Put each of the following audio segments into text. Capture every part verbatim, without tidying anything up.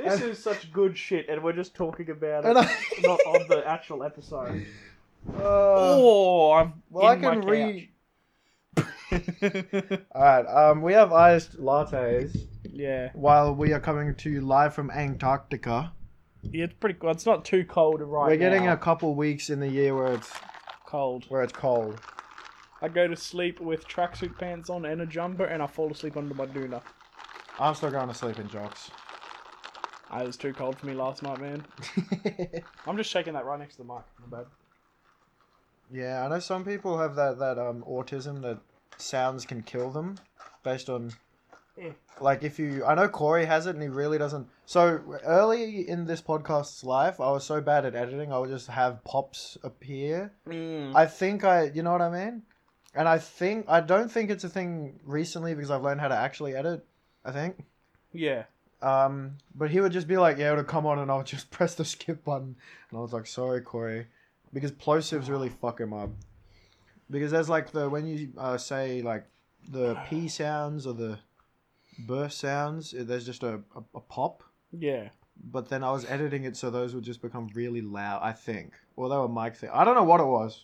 This is such good shit, and we're just talking about And it, I- not on the actual episode. Uh, oh, I'm well, in I can my read. couch. Alright, um, we have iced lattes Yeah. while we are coming to you live from Antarctica. Yeah, it's pretty cool. It's not too cold right We're getting now. a couple weeks in the year where it's cold. where it's cold. I go to sleep with tracksuit pants on and a jumper, and I fall asleep under my doona. I'm still going to sleep in jocks. Ah, it was too cold for me last night, man. I'm just shaking that right next to the mic. My bad. Yeah, I know some people have that that um autism that sounds can kill them, based on. Yeah. Like if you, I know Corey has it and he really doesn't. So early in this podcast's life, I was so bad at editing, I would just have pops appear. Mm. I think I, you know what I mean? And I think, I don't think it's a thing recently because I've learned how to actually edit, I think. Yeah. Um, but he would just be like, yeah, it'll come on and I'll just press the skip button. And I was like, sorry, Corey. Because plosives really fuck him up. Because there's like the, when you uh, say like the P sounds or the burst sounds, there's just a, a, a pop. Yeah. But then I was editing it so those would just become really loud, I think. Or they were mic thing. I don't know what it was.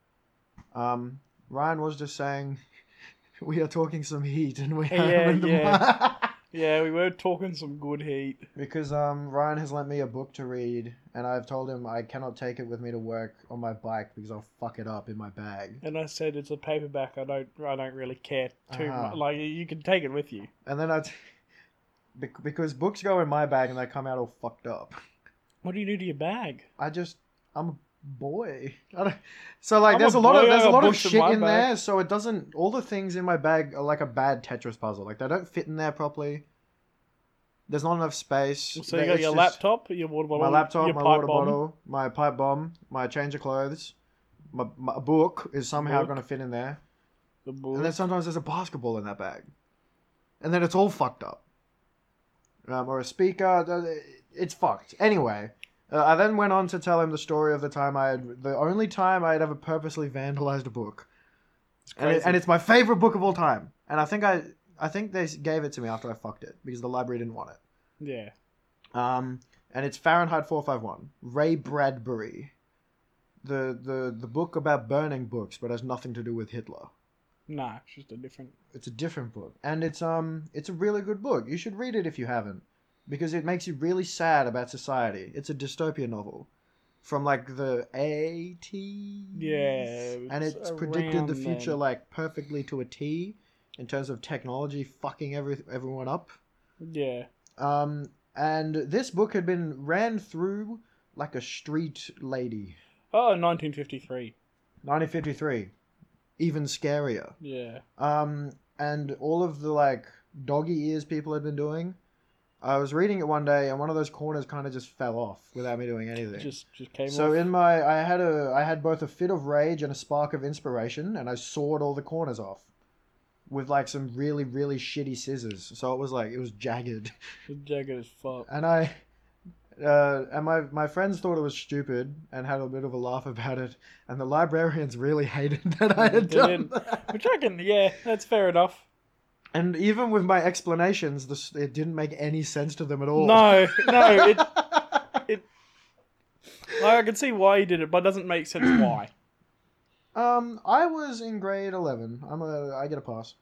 Um, Ryan was just saying we are talking some heat and we Yeah, are in the yeah. Yeah, we were talking some good heat. Because um, Ryan has lent me a book to read, and I've told him I cannot take it with me to work on my bike because I'll fuck it up in my bag. And I said it's a paperback. I don't. I don't really care too Uh-huh. much. Like you can take it with you. And then I, t- bec- because books go in my bag and they come out all fucked up. What do you do to your bag? I just, I'm a boy. I don't, so like, I'm there's a a lot boy, of I there's a got lot of books in shit my in bag. there, so it doesn't. All the things in my bag are like a bad Tetris puzzle. Like they don't fit in there properly. There's not enough space. So you They- got it's your just- laptop, your water bottle, My laptop, your my pipe water bomb. bottle, my pipe bomb, my change of clothes, my, my book is somehow Book. going to fit in there. The book. And then sometimes there's a basketball in that bag. And then it's all fucked up. Um, or a speaker. It's fucked. Anyway, uh, I then went on to tell him the story of the time I had, the only time I had ever purposely vandalized a book. It's And, it, crazy. and it's my favorite book of all time. And I think I, I think they gave it to me after I fucked it because the library didn't want it. Yeah. Um, and it's Fahrenheit four fifty-one. Ray Bradbury. The, the the book about burning books, but has nothing to do with Hitler. Nah, it's just a different. It's a different book, and it's um it's a really good book. You should read it if you haven't, because it makes you really sad about society. It's a dystopia novel from like the eighties. Yeah, and it's it's predicted the around future then. like perfectly to a T in terms of technology fucking every everyone up. Yeah. Um, and this book had been ran through like a street lady. Oh, nineteen fifty-three. nineteen fifty-three. Even scarier. Yeah. Um, and all of the like doggy ears people had been doing. I was reading it one day, and one of those corners kind of just fell off without me doing anything. Just just came So off. in my, I had a, I had both a fit of rage and a spark of inspiration, and I sawed all the corners off with like some really, really shitty scissors. So it was like it was jagged, It's jagged as fuck. and I, uh, and my my friends thought it was stupid and had a bit of a laugh about it, and the librarians really hated that I had They done didn't. that. Which I can, yeah, that's fair enough. And even with my explanations, this it didn't make any sense to them at all. No, no, it, it. Like, I can see why he did it, but it doesn't make sense why. Um, I was in grade eleven. I'm a, I get a pass.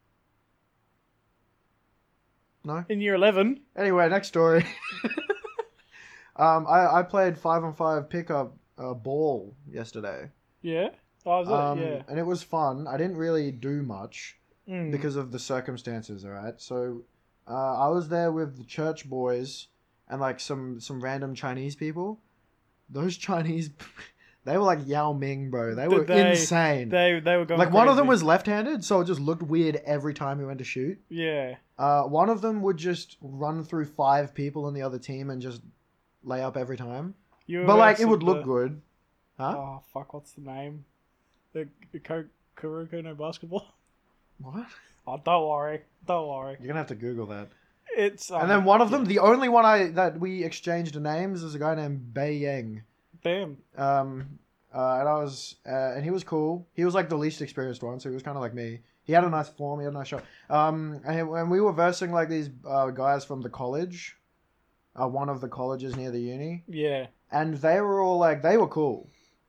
No. In year eleven, Anyway, next story. um, I I played five on five pickup uh, ball yesterday. yeah, oh, was it? Um, yeah, and it was fun. I didn't really do much Mm. because of the circumstances. All right, so uh, I was there with the church boys and like some some random Chinese people. Those Chinese, they were like Yao Ming, bro. They were They- insane. they they were going Like one of them crazy. was left-handed, so it just looked weird every time he went to shoot. yeah. Uh, one of them would just run through five people in the other team and just lay up every time. You were But like it versing would look the- good, huh? Oh fuck! What's the name? The, the Ko- Kuroko no basketball. What? Oh, don't worry, don't worry. You're gonna have to Google that. It's um, And then one of them, the only one I that we exchanged names is a guy named Bei Yang. Damn. Um, uh, and I was, uh, and he was cool. He was like the least experienced one, so he was kind of like me. He had a nice form. He had a nice shot. Um, and, and we were versing like these uh, guys from the college. uh, one of the colleges near the uni, Yeah. and they were all like they were cool,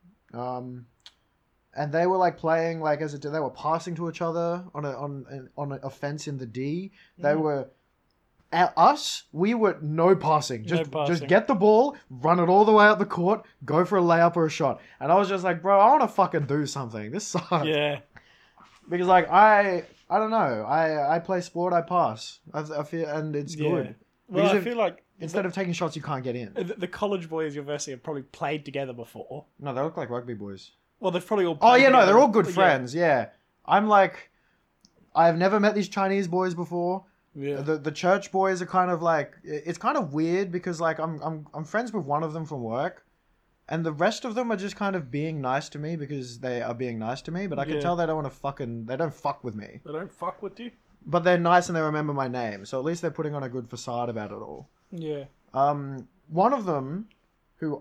um, and they were like playing like as it they were passing to each other on a on on a fence in the D. They Mm. were. At us, we were no passing. Just, No passing. just get the ball, run it all the way out the court, go for a layup or a shot. And I was just like, bro, I want to fucking do something. This sucks. Yeah. Because like I, I don't know. I, I play sport. I pass. I, I feel, and it's Yeah. good. Well, Because I if- feel like Instead of taking shots, you can't get in. the, the college boys university have probably played together before. No, they look like rugby boys. Well, they've probably all. Oh played yeah, no, together. they're all good Yeah. friends. Yeah, I'm like, I've never met these Chinese boys before. Yeah. The the church boys are kind of like it's kind of weird because like I'm I'm I'm friends with one of them from work, and the rest of them are just kind of being nice to me because they are being nice to me. But I can Yeah. tell they don't want to fucking they don't fuck with me. They don't fuck with you. But they're nice and they remember my name, so at least they're putting on a good facade about it all. Yeah. Um, one of them, who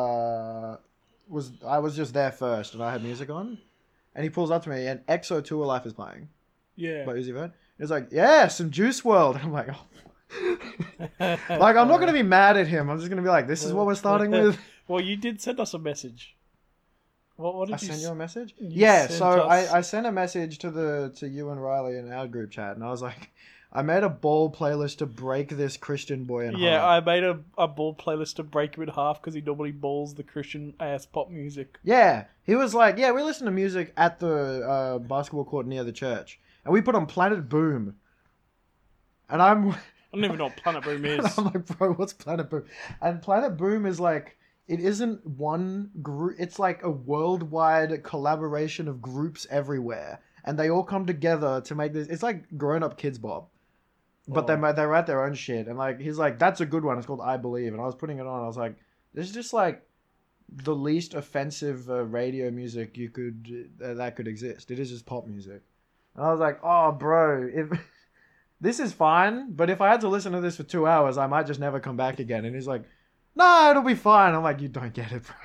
uh was I was just there first and I had music on, and he pulls up to me and X O Tour Life is playing Yeah. by Uzi Vert. He's like, yeah, some Juice world. I'm like, oh. Like, I'm not going to be mad at him. I'm just going to be like, this is what we're starting with. Well, you did send us a message. What, what did I you sent s- you a message? you Yeah, sent so us- I, I sent a message to the to you and Riley in our group chat, and I was like, I made a ball playlist to break this Christian boy in Yeah, half. I made a, a ball playlist to break him in half because he normally balls the Christian ass pop music. Yeah, he was like, yeah, we listen to music at the uh, basketball court near the church, and we put on Planet Boom. And I'm, I don't even know what Planet Boom and is. I'm like, bro, what's Planet Boom? And Planet Boom is like, it isn't one group. It's like a worldwide collaboration of groups everywhere, and they all come together to make this. It's like Grown Up Kids Bob, but Oh. they they write their own shit. And like, he's like, that's a good one. It's called I Believe. And I was putting it on. I was like, this is just like the least offensive uh, radio music you could uh, that could exist. It is just pop music. And I was like, oh, bro, if this is fine, but if I had to listen to this for two hours, I might just never come back again. And he's like, no, it'll be fine. I'm like, you don't get it,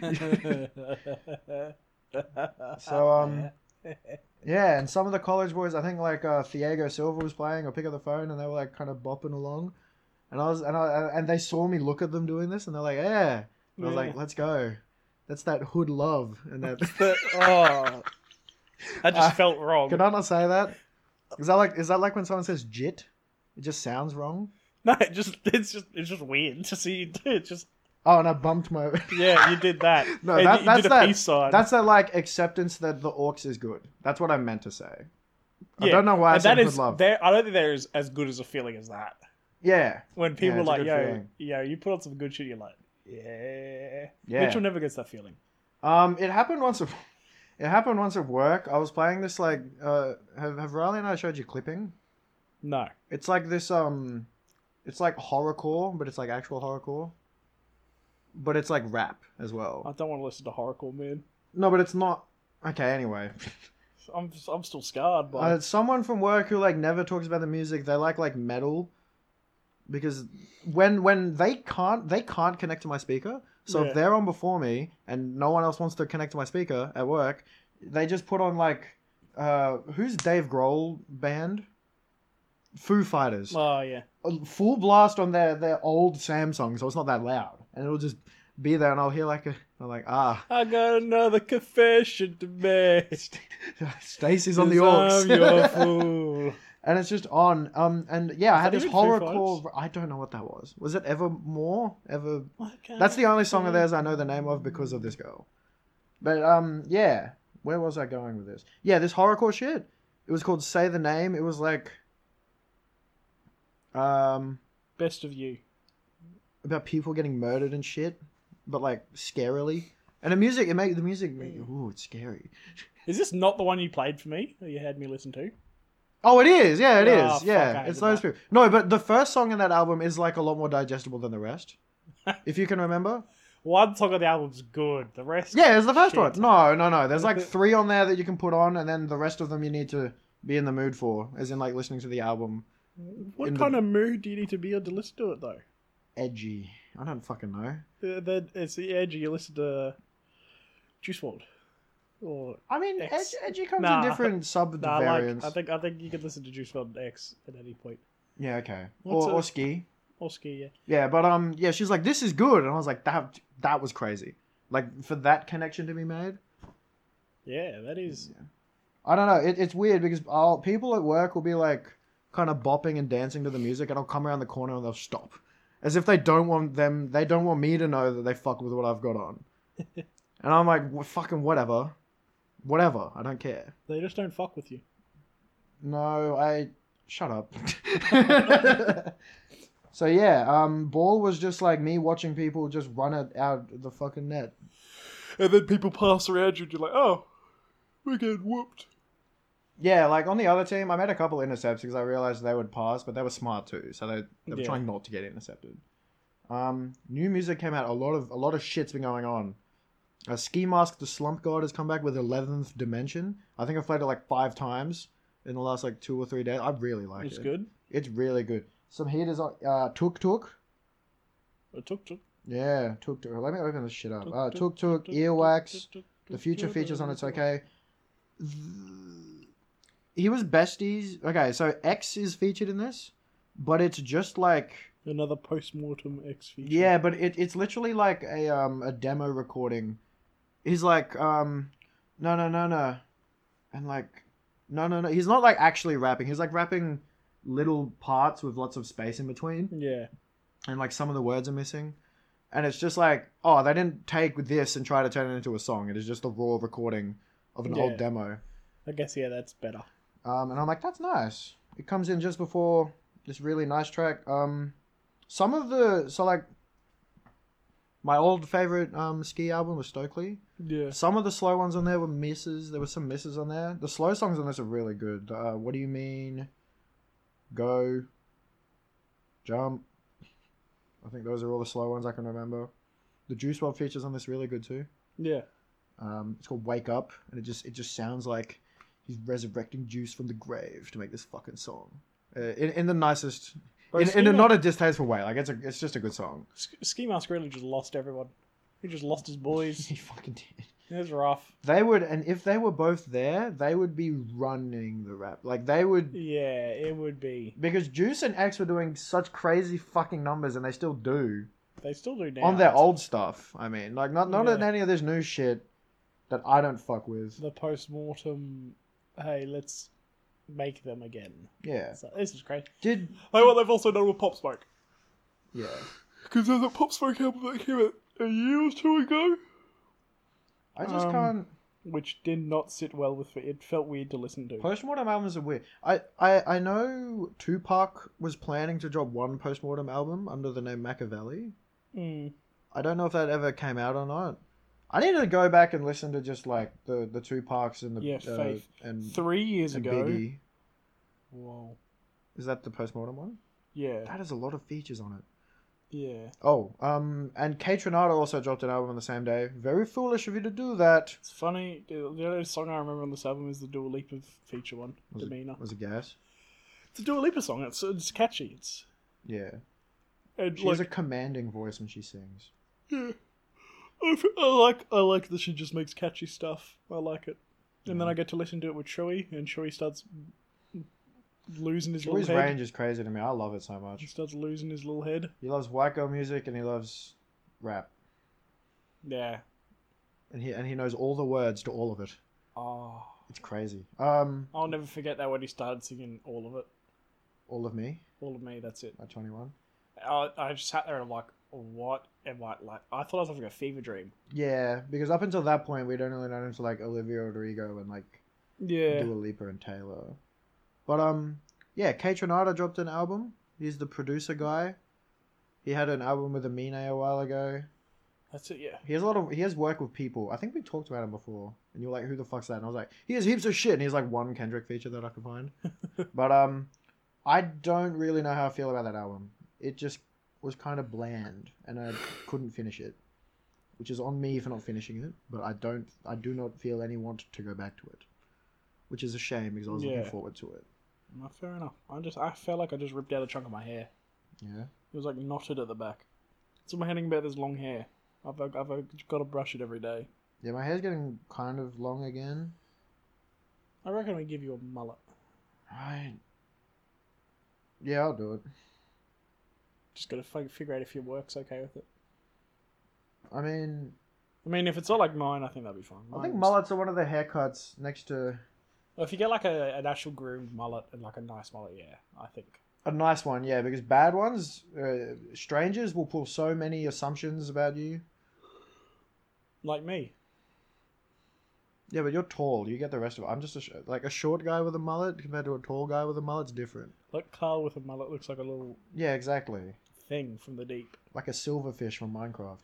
bro. So, um, yeah, and some of the college boys, I think like uh, Thiago Silva was playing, or pick up the phone, and they were like kind of bopping along, and I was, and I, and they saw me look at them doing this, and they're like, yeah. And I was Yeah. like, let's go. That's that hood love, and that. But, oh, that just Uh, felt wrong. Can I not say that? Is that like is that like when someone says jit? It just sounds wrong. No, it just it's just it's just weird to see you do it. Just Oh, and I bumped my. yeah, you did that. No, And that, you that's did a that. peace sign. That's that like acceptance that the orcs is good. That's what I meant to say. I Yeah, don't know why I and said that hood is love. there. I don't think there is as good as a feeling as that. Yeah, When people it's a are like, good yo, feeling. yo, you put on some good shit, you're like, yeah. Yeah. Mitchell never gets that feeling. Um, it happened once. At, it happened once at work. I was playing this like. Uh, have have Riley and I showed you clipping? No. It's like this. Um, it's like horrorcore, but it's like actual horrorcore. But it's like rap as I well. don't want to listen to horrorcore, man. No, but it's not. Okay, anyway. I'm I'm still scarred by. Uh, someone from work who like never talks about the music. They like like metal, because when when they can't they can't connect to my speaker. So Yeah. if they're on before me and no one else wants to connect to my speaker at work, they just put on like uh who's Dave Grohl band? Foo Fighters. Oh yeah. A full blast on their their old Samsung, so it's not that loud, and it'll just be there, and I'll hear like a I'm like ah. I got another confession to make. Stacy's on the 'Cause I'm your aux. fool. And it's just on. Um, and yeah, I Is had that this even Foo horrorcore. I don't know what that was. Was it Evermore? Ever? Okay. That's the only song of theirs I know the name of because of this girl. But um, yeah. Where was I going with this? Yeah, this horrorcore shit. It was called Say the Name. It was like, um, Best of you. about people getting murdered and shit, but like scarily. And the music, it made the music. Made, ooh, it's scary. Is this not the one you played for me that you had me listen to? Oh, it is. Yeah, it is. Oh, fuck, I yeah, hated it's those that. people. No, but the first song in that album is like a lot more digestible than the rest. If you can remember. One song of the album's good. The rest. Yeah, it's the first Shit. one. No, no, no. There's like three on there that you can put on, and then the rest of them you need to be in the mood for, as in like listening to the album. What in the- kind of mood do you need to be in to listen to it though? Edgy. I don't fucking know. Uh, Then it's the edgy. You listen to Juice world. Or I mean, X. edgy, edgy comes Nah, in different sub nah, like variants. I think I think you could listen to Juice world X at any point. Yeah, okay. What's Or, a- or ski. Or ski, yeah. Yeah, but um, yeah, she's like, this is good, and I was like, that that was crazy. Like for that connection to be made. Yeah, that is. I don't know. It, it's weird because I'll, people at work will be like kind of bopping and dancing to the music, and I'll come around the corner and they'll stop, as if they don't want them. They don't want me to know that they fuck with what I've got on. And I'm like, well, fucking whatever, whatever. I don't care. They just don't fuck with you. No, I shut up. So yeah, um, ball was just like me watching people just run it out the fucking net. And then people pass around you and you're like, oh, we're getting whooped. Yeah, like on the other team, I made a couple intercepts because I realized they would pass, but they were smart too, so they, they were Yeah. trying not to get intercepted. Um, new music came out. A lot of a lot of shit's been going on. Uh, Ski Mask, the Slump God, has come back with eleventh Dimension. I think I've played it like five times in the last like two or three days. I really like It's it. good. It's really good. Some heaters on uh, Tuk Tuk. It took, took, Yeah, Tuk Tuk. Let me open this shit up. Tuk Uh, Tuk, Tuk Tuk, tuk, Earwax. tuk, tuk, The tuk, future tuk, features on tuk, it's tuk. okay. He was besties. Okay, so X is featured in this, but it's just like Another post-mortem X feature. yeah, but it, it's literally like a um a demo recording. He's like um no no no no, and like no no no. He's not like actually rapping. He's like rapping little parts with lots of space in between, Yeah. and like some of the words are missing. And it's just like, oh, they didn't take this and try to turn it into a song. It is just a raw recording of an Yeah. old demo. I guess, yeah, that's better. Um, and I'm like, that's nice. It comes in just before this really nice track. Um, some of the, so like, my old favorite um, ski album was Stokely. Yeah. Some of the slow ones on there were misses. There were some misses on there. The slow songs on this are really good. Uh, what do you mean? Go. Jump. I think those are all the slow ones I can remember. The Juice world features on this really good too. Yeah. Um, it's called Wake Up, and it just it just sounds like he's resurrecting Juice from the grave to make this fucking song. Uh, in, in the nicest, Bro, in, Ski in a Ma- not a distasteful way. Like it's a it's just a good song. Sk- Ski Mask really just lost everyone. He just lost his boys. He fucking did. It was rough. They would, and if they were both there, they would be running the rap. Like they would, Yeah, it would be. because Juice and X were doing such crazy fucking numbers, and they still do They still do now. on their old stuff. I mean, like not not on Yeah. any of this new shit that I don't fuck with. The post-mortem, hey, let's make them again. Yeah. So, this is great. Did Oh, well, they've also done with Pop Smoke. yeah. Because there's a Pop Smoke album that came out a year or two ago. I just Um, can't. Which did not sit well with it. It felt weird to listen to. Postmortem albums are weird. I, I, I know Tupac was planning to drop one postmortem album under the name Machiavelli. Mm. I don't know if that ever came out or not. I need to go back and listen to just like the the Tupacs and the Yeah, uh, Faith. and, Three years and ago. Biggie. Whoa. Is that the postmortem one? Yeah. That has a lot of features on it. Yeah. Oh, um, and Kate Renata also dropped an album on the same day. Very foolish of you to do that. It's funny. The the only song I remember on this album is the Dua Lipa feature one, Was it, Demeanor. was it gas? It's a Dua Lipa song. It's it's catchy. It's Yeah. and She like has a commanding voice when she sings. yeah. I, f- I like I like that she just makes catchy stuff. I like it, and then I get to listen to it with Chewy, and Chewy starts losing his Joey's little head. range is crazy to me. I love it so He much. starts losing his little head. He loves white girl music and he loves rap. Yeah. And he and he knows all the words to all of it. Oh, It's crazy. Um, I'll never forget that when he started singing all of it. all of me All of me. That's it. at twenty-one. I I just sat there and I'm like, what am I like? I thought I was having a fever dream. Yeah, because up until that point, we'd only known him to like Olivia Rodrigo and like Yeah. Dua Lipa and Taylor. But um, yeah, Kate Renata dropped an album. He's the producer guy. He had an album with Amine a while ago. That's it. Yeah. He has a lot of he has work with people. I think we talked about him before, and you were like, "Who the fuck's that?" And I was like, "He has heaps of shit." And he's like one Kendrick feature that I could find. But um, I don't really know how I feel about that album. It just was kind of bland, and I couldn't finish it, which is on me for not finishing it. But I don't, I do not feel any want to go back to it, which is a shame because I was Yeah. looking forward to it. No, fair enough. I just I felt like I just ripped out a chunk of my hair. Yeah. It was like knotted at the back. So I'm heading about this long hair. I've I've, I've got to brush it every day. Yeah, my hair's getting kind of long again. I reckon we give you a mullet. Right. Yeah, I'll do it. Just got to figure out if your work's okay with it. I mean, I mean, if it's not like mine, I think that'd be fine. I think Mine's- mullets are one of the haircuts next to Well, if you get like a, an actual groomed mullet and like a nice mullet, yeah, I think. a nice one. Yeah, because bad ones, uh, strangers will pull so many assumptions about you. Like me. Yeah, but you're tall. You get the rest of it. I'm just a sh- like a short guy with a mullet compared to a tall guy with a mullet's different. Like Carl with a mullet looks like a little Yeah, exactly. thing from the deep. Like a silverfish from Minecraft.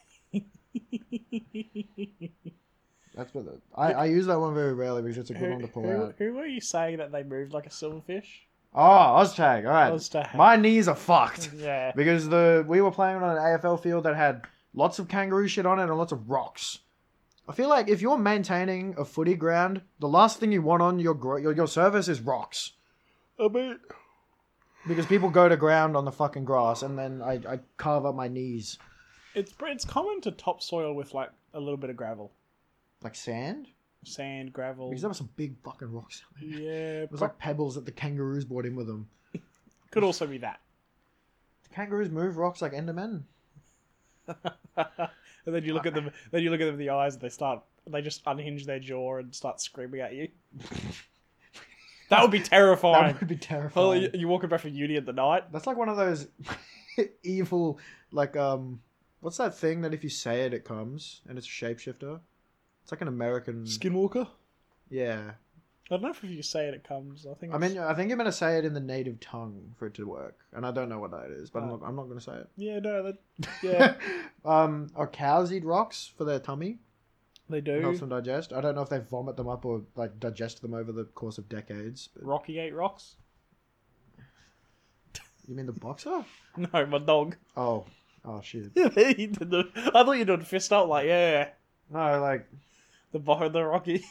That's what the, I, I use that one very rarely because it's a good Who, one to pull who, out. who were you saying that they moved like a silverfish? Oh, Oztag. All right. Oztag. My knees are fucked Yeah. because the we were playing on an A F L field that had lots of kangaroo shit on it and lots of rocks. I feel like if you're maintaining a footy ground, the last thing you want on your gro- your, your surface is rocks. I mean, Because people go to ground on the fucking grass and then I, I carve up my knees. it's it's common to topsoil with like a little bit of gravel, Like sand? sand, gravel. Because there were some big fucking rocks. Yeah, It was like pebbles that the kangaroos brought in with them. could also be that. The kangaroos move rocks like Endermen. And then you look at them. Then you look at them in the eyes, and they start. They just unhinge their jaw and start screaming at you. That would be terrifying. That would be Oh, terrifying. you, you walking back from uni at the night. That's like one of those evil, like, um, what's that thing that if you say it, it comes, and it's a shapeshifter? It's like an American. Skinwalker. Yeah. I don't know if you say it, it comes. I think. I It's... mean, I think you're gonna say it in the native tongue for it to work, and I don't know what that is, but I'm Oh. not. I'm not gonna say it. yeah, no, that. Yeah, um, are cows eat rocks for their tummy? they It do. helps them digest. I don't know if they vomit them up or like digest them over the course of decades. But... Rocky ate rocks. You mean the boxer? No, my dog. Oh, oh shit. He did the... I thought you did fist up like yeah, No, like the bo- the Rocky.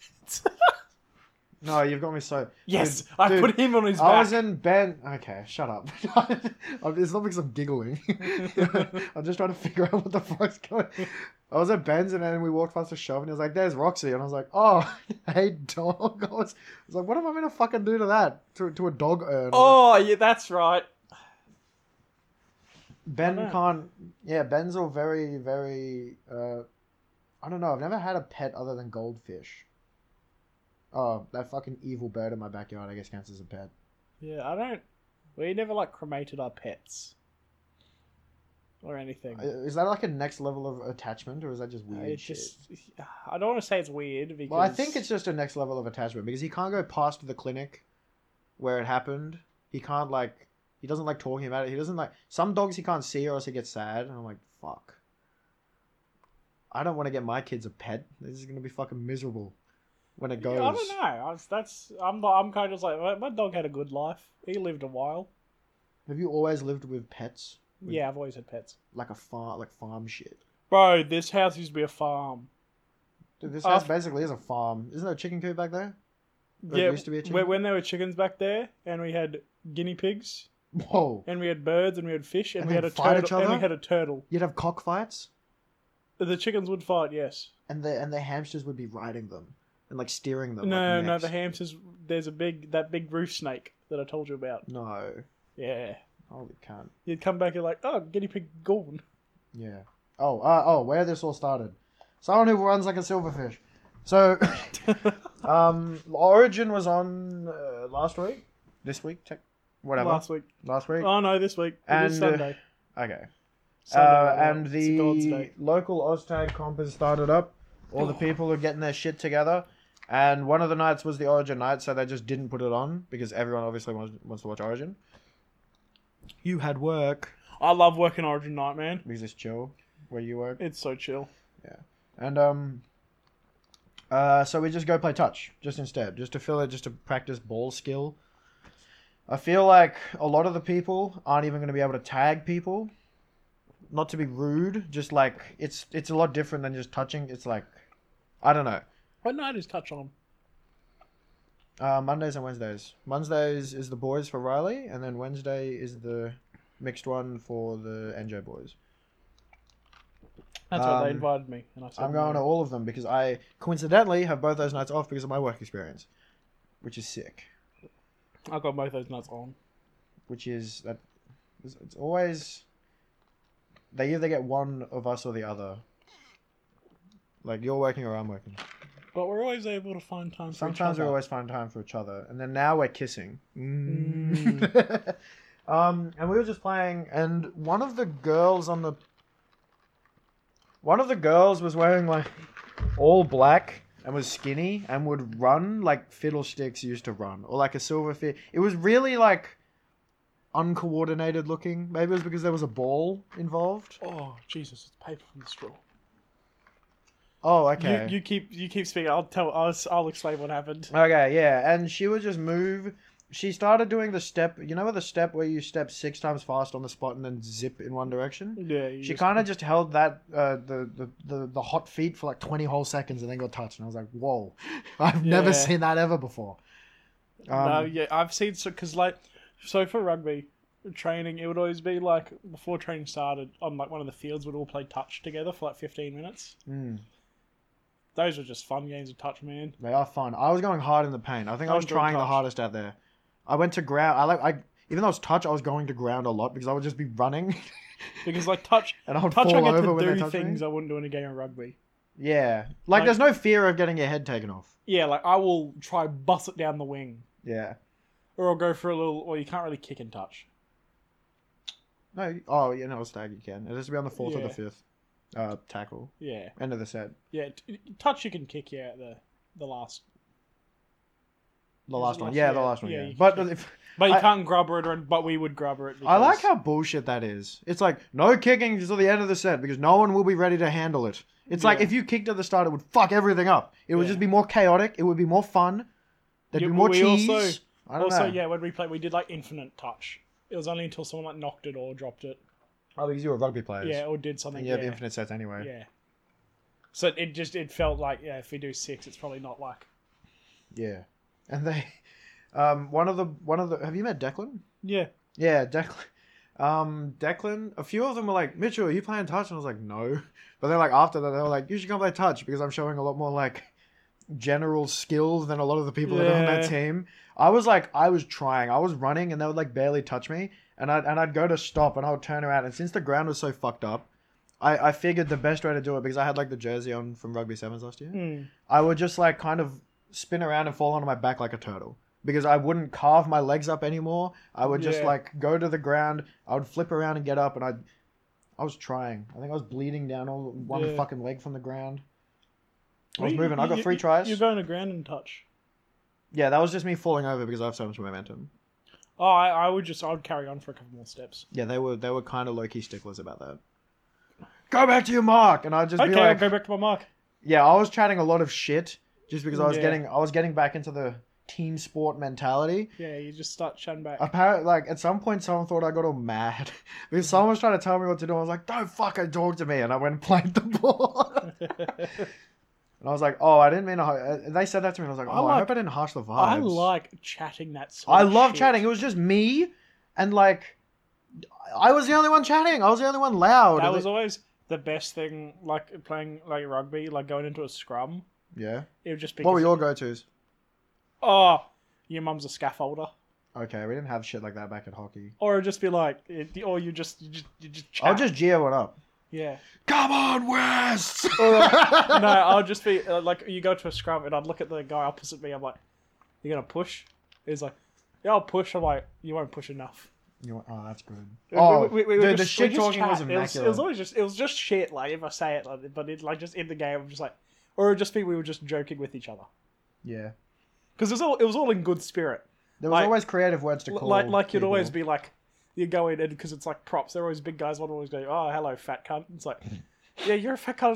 no, you've got me so. Yes, Dude, I dude, put him on his I back. was in Ben. Okay, shut up. It's not because I'm giggling. I'm just trying to figure out what the fuck's going. I was at Ben's and then we walked past a shop and he was like, "There's Roxy," and I was like, "Oh, hey dog." I was, I was like, "What am I gonna fucking do to that? To to a dog urn?" Oh yeah, that's right. Ben I know. can't. Yeah, Ben's all very very. Uh, I don't know. I've never had a pet other than goldfish. Oh, that fucking evil bird in my backyard, I guess, counts as a pet. Yeah, I don't. We never like cremated our pets or anything. Is that like a next level of attachment, or is that just weird It shit? just. I don't want to say it's weird because. Well, I think it's just a next level of attachment because he can't go past the clinic where it happened. He can't like. He doesn't like talking about it. He doesn't like. Some dogs he can't see or else he gets sad. And I'm like, fuck. I don't want to get my kids a pet. This is gonna be fucking miserable when it goes. Yeah, I don't know. I was, that's. I'm. I'm kind of just like my, my dog had a good life. He lived a while. Have you always lived with pets? With- Yeah, I've always had pets. Like a farm, like farm shit. Bro, this house used to be a farm. Dude, this Uh, house basically is a farm. Isn't there a chicken coop back there? Or it yeah, used to be a chicken when, when there were chickens back there, and we had guinea pigs, Whoa. and we had birds, and we had fish, and, And we had they'd a fight turtle, each and we other? had a turtle. You'd have cockfights, The chickens would fight, yes. and the and the hamsters would be riding them and like steering them. No, like no, necks. the hamsters. There's a big that big roof snake that I told you about. No. Yeah, Holy cunt. you'd come back and like, oh, guinea pig gone. Yeah. Oh, uh, oh, where this all started. Someone who runs like a silverfish. So, um, Origin was on uh, last week, this week, tech, whatever. Last week. Last week. Oh no, this week. It And, is uh, Sunday. Okay. Sunday Uh, right now. and It's God's the Day. local Oztag comp has started up. All the people are getting their shit together. And one of the nights was the Origin night, so they just didn't put it on because everyone obviously wants, wants to watch Origin. You had work I love working Origin night, man. because it's chill where you work. It's so chill. And um, uh, so we just go play touch just instead, just to fill it, just to practice ball skill. I feel like a lot of the people aren't even going to be able to tag people. Not to be rude, just like it's it's a lot different than just touching. It's like I don't know. What night is touch on? Uh, Mondays and Wednesdays. Mondays is the boys for Riley, and then Wednesday is the mixed one for the N J boys. That's why they Um, invited me, and I said I'm going to no. all of them because I coincidentally have both those nights off because of my work experience, which is sick. I got both those nuts on. Which is that It's, it's always they either get one of us or the other. Like you're working or I'm working. But we're always able to find time for Sometimes each we other. always find time for each other, and then now we're kissing. Mm. um, and we were just playing, and one of the girls on the one of the girls was wearing like all black and was skinny and would run like Fiddlesticks used to run, or like a Silverfish. It was really like uncoordinated looking. Maybe it was because there was a ball involved. Oh Jesus! It's paper from the straw. Oh, okay. You, you keep you keep speaking. I'll tell. I'll, I'll explain what happened. Okay, yeah, and she would just move. She started doing the step. You know, the step where you step six times fast on the spot and then zip in one direction. Yeah. You She just- kind of just held that uh, the, the the the hot feet for like twenty whole seconds and then got touched, and I was like, "Whoa, I've never Yeah. seen that ever before." Um, no, yeah, I've seen so because like so for rugby training, it would always be like before training started on like one of the fields, we'd all play touch together for like fifteen minutes. mm, Those were just fun games of touch, man. they are fun. I was going hard in the paint. I think I I was enjoyed trying the touch. hardest out there. I went to ground. I like I even though it's touch, I was going to ground a lot because I would just be running Because like touch, and I would touch, I fall get over to when they do touched things me. I wouldn't do in a game of rugby. Yeah, like, Like- there's no fear of getting your head taken off. Yeah, like I will try bust it down the wing, Yeah. or I'll go for a little. Or you can't really kick and touch. No. Oh, you know, stag you can. It has to be on the fourth or Yeah. the fifth uh, tackle. Yeah, End of the set. yeah. T- touch you can kick yeah at the the last, The Is last it one. last- Yeah, the yeah, last one. yeah, Yeah. you But can if but you I- can't grubber it. Or, but we would grubber it. I like because- how bullshit that is. It's like no kicking until the end of the set because no one will be ready to handle it. It's like Yeah. if you kicked at the start, it would fuck everything up. It would Yeah. just be more chaotic. It would be more fun. There'd Yeah, be but more we cheese. also- I don't Also, know. yeah, when we played, we did like infinite touch. It was only until someone like knocked it or dropped it. Oh, because you were rugby players. Yeah, or did something. And you have yeah. infinite sets anyway. Yeah. So it just it felt like yeah, if we do six, it's probably not like Yeah. And they, um, one of the one of the. Have you met Declan? yeah. Yeah, Declan. Um, Declan. A few of them were like, Mitchell, are you playing touch? And I was like, no. But then like after that, they were like, you should come play touch because I'm showing a lot more like general skills than a lot of the people that are on that Yeah. team. I was like, I was trying. I was running and they would like barely touch me. And I'd, and I'd go to stop and I would turn around. And since the ground was so fucked up, I, I figured the best way to do it, because I had like the jersey on from Rugby Sevens last year, Mm. I would just like kind of spin around and fall onto my back like a turtle. Because I wouldn't carve my legs up anymore. I would just Yeah. like go to the ground. I would flip around and get up, and I, I was trying. I think I was bleeding down all one Yeah. fucking leg from the ground. I Well, was you- moving. I got you- three you- tries. You're going to ground and touch. Yeah, that was just me falling over because I have so much momentum. Oh, I, I would just I would carry on for a couple more steps. Yeah, they were they were kind of low key sticklers about that. Go back to your mark, and I'd just Okay, be like, I'll go back to my mark. yeah, I was chatting a lot of shit just because I was Yeah. getting I was getting back into the team sport mentality. Yeah, you just start chatting back. Apparently, like at some point, someone thought I got all mad because someone was trying to tell me what to do. I was like, "Don't fucking talk to me," and I went and played the ball. And I was like, "Oh, I didn't mean to." hu-" And they said that to me, and I was like, I "Oh, I, like- hope I didn't harsh the vibes." I like chatting that sort I of love shit. chatting. It was just me, and like, I was the only one chatting. I was the only one loud. That And was it- always the best thing, like playing like rugby, like going into a scrum. yeah. It would just be. What were 'cause- your go-tos? Oh, your mum's a scaffolder, Okay, we didn't have shit like that back at hockey. or it'd just be like, it, or you just you just you just chat. I'll just Geo it up. yeah. Come on, West! Or, uh, no, I'll just be uh, like, you go to a scrum and I'd look at the guy opposite me. I'm like, "You gonna push?" He's like, "Yeah, I'll push." I'm like, "You won't push enough." You want- oh, that's good. We- Oh, we- we- we dude, would the just- we shit just talking was chat. immaculate. It was, it was always just, it was just shit. Like if I say it, like, but it like just in the game, I'm just like, or it'd just be we were just joking with each other Yeah. because it was all it was all in good spirit. There was Like- always creative words to L- call. Like like you'd people. always be like, you go in and because it's like props. They're always big guys. Would always go, "Oh, hello, fat cunt." It's like, yeah, you're a fat cunt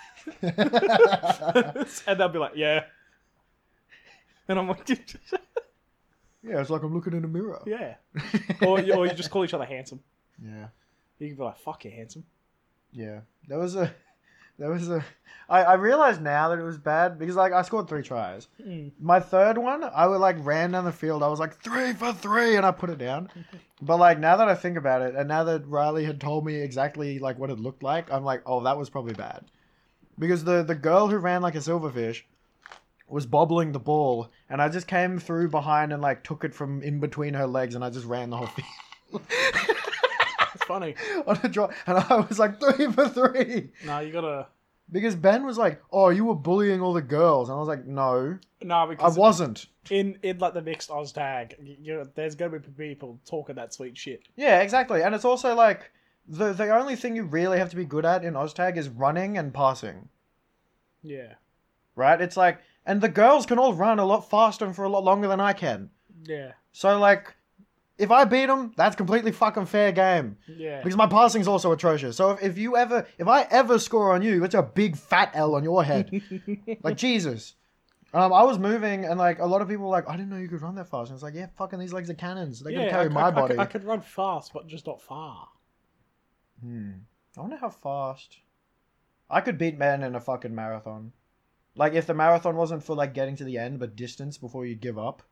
as well. And they'll be like, "Yeah," and I'm like, Yeah, it's like I'm looking in a mirror. "Yeah," or you- or you just call each other handsome. Yeah. You can be like, "Fuck you, handsome." Yeah. There was a there was a I, I realized now that it was bad because like I scored three tries. Mm. My third one, I would like ran down the field. I was like three for three, and I put it down. But like now that I think about it, and now that Riley had told me exactly like what it looked like, I'm like, oh, that was probably bad, because the the girl who ran like a silverfish was bobbling the ball, and I just came through behind and like took it from in between her legs, and I just ran the whole field. funny. on a draw, and I was like three for three. No, you gotta. Because Ben was like, "Oh, you were bullying all the girls," and I was like, "No, No, I because wasn't." in in like the mixed Oz tag, you, you, there's gonna be people talking that sweet shit. Yeah, exactly. And it's also like the the only thing you really have to be good at in Oztag is running and passing. Yeah, Right? It's like, and the girls can all run a lot faster and for a lot longer than I can. yeah, So like, if I beat them, that's completely fucking fair game. yeah. Because my passing's also atrocious. So if, if you ever, if I ever score on you, it's a big fat L on your head. Like, Jesus. Um, I was moving and like a lot of people were like, I didn't know you could run that fast. And it's like, yeah, fucking these legs are cannons. They're yeah, gonna carry I, my I, body. I, I could run fast, but just not far. Hmm. I wonder how fast. I could beat men in a fucking marathon. Like if the marathon wasn't for like getting to the end, but distance before you give up.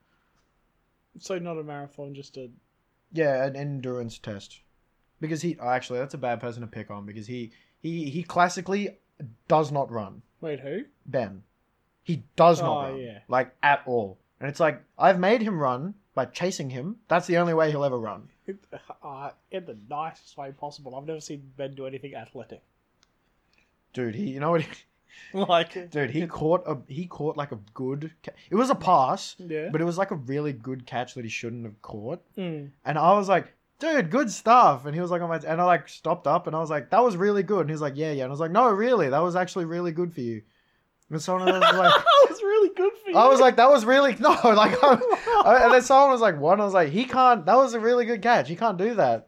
So not a marathon, just a. Yeah, an endurance test. Because he, oh, actually, that's a bad person to pick on because he, he, he classically does not run. Wait, who? Ben. He does not Oh, run. yeah. Like, at all. And it's like, I've made him run by chasing him. That's the only way he'll ever run. Uh, in the nicest way possible. I've never seen Ben do anything athletic. Dude, he, you know what? He, Like, dude, he caught a, he caught like a good, ca- it was a pass, yeah. but it was like a really good catch that he shouldn't have caught. Mm. And I was like, dude, good stuff. And he was like, on my, and I like stopped up and I was like, that was really good. And he was like, yeah, yeah. And I was like, no, really, that was actually really good for you. And someone was like, that was really good for you. I was like, that was really, no, like, I, I- and then someone was like, what? And I was like, he can't, that was a really good catch. He can't do that.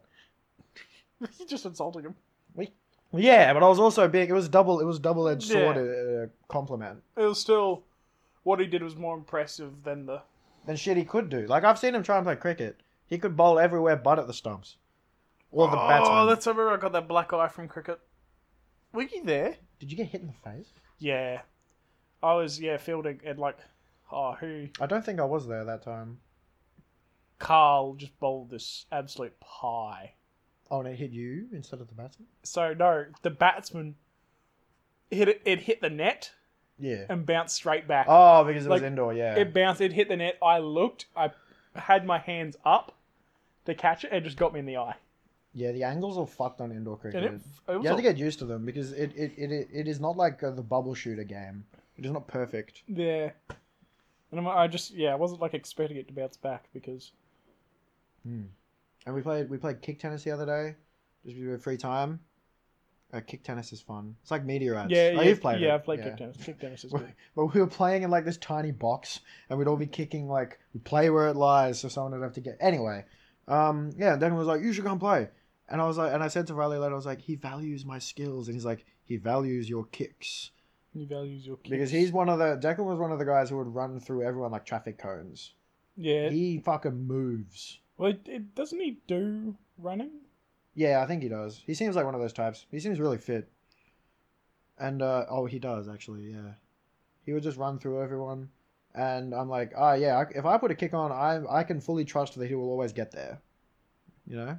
you just insulting him. Yeah, but I was also being, it was double, it was double-edged sword Yeah. uh, compliment. It was still, what he did was more impressive than the. Than shit he could do. Like, I've seen him try and play cricket. He could bowl everywhere but at the stumps. Or the oh, batsman. that's I remember I got that black eye from cricket. Were you there? Did you get hit in the face? Yeah, I was. Yeah, fielding and like, oh, who? I don't think I was there that time. Carl just bowled this absolute pie. Oh, and it hit you instead of the batsman? So no, the batsman hit it. It hit the net Yeah. and bounced straight back. Oh, because it was Like, indoor, yeah. It bounced. It hit the net. I looked. I had my hands up to catch it. And it just got me in the eye. Yeah, the angles are fucked on indoor cricket. And it, it was You have to a- get used to them because it, it, it, it is not like uh, the bubble shooter game. It is not perfect. yeah. And I'm, I just yeah, I wasn't like expecting it to bounce back because Hmm. And we played we played kick tennis the other day, just with free time. Uh, kick tennis is fun. It's like meteorites. yeah, Oh, yeah, you've played yeah, it. I've played kick tennis. Kick tennis is We- good. But we were playing in like this tiny box, and we'd all be kicking like we play where it lies, so someone would have to get. Anyway, um, yeah. And then was like, "You should come play," and I was like, and I said to Riley later, I was like, "He values my skills," and he's like, "He values your kicks." He values your kicks. Because he's one of the Declan was one of the guys who would run through everyone like traffic cones. yeah. He fucking moves. Well, it, it, doesn't he do running? Yeah, I think he does. He seems like one of those types. He seems really fit. And uh, oh, he does actually. Yeah, he would just run through everyone, and I'm like, oh yeah, I- if I put a kick on, I I can fully trust that he will always get there. You know?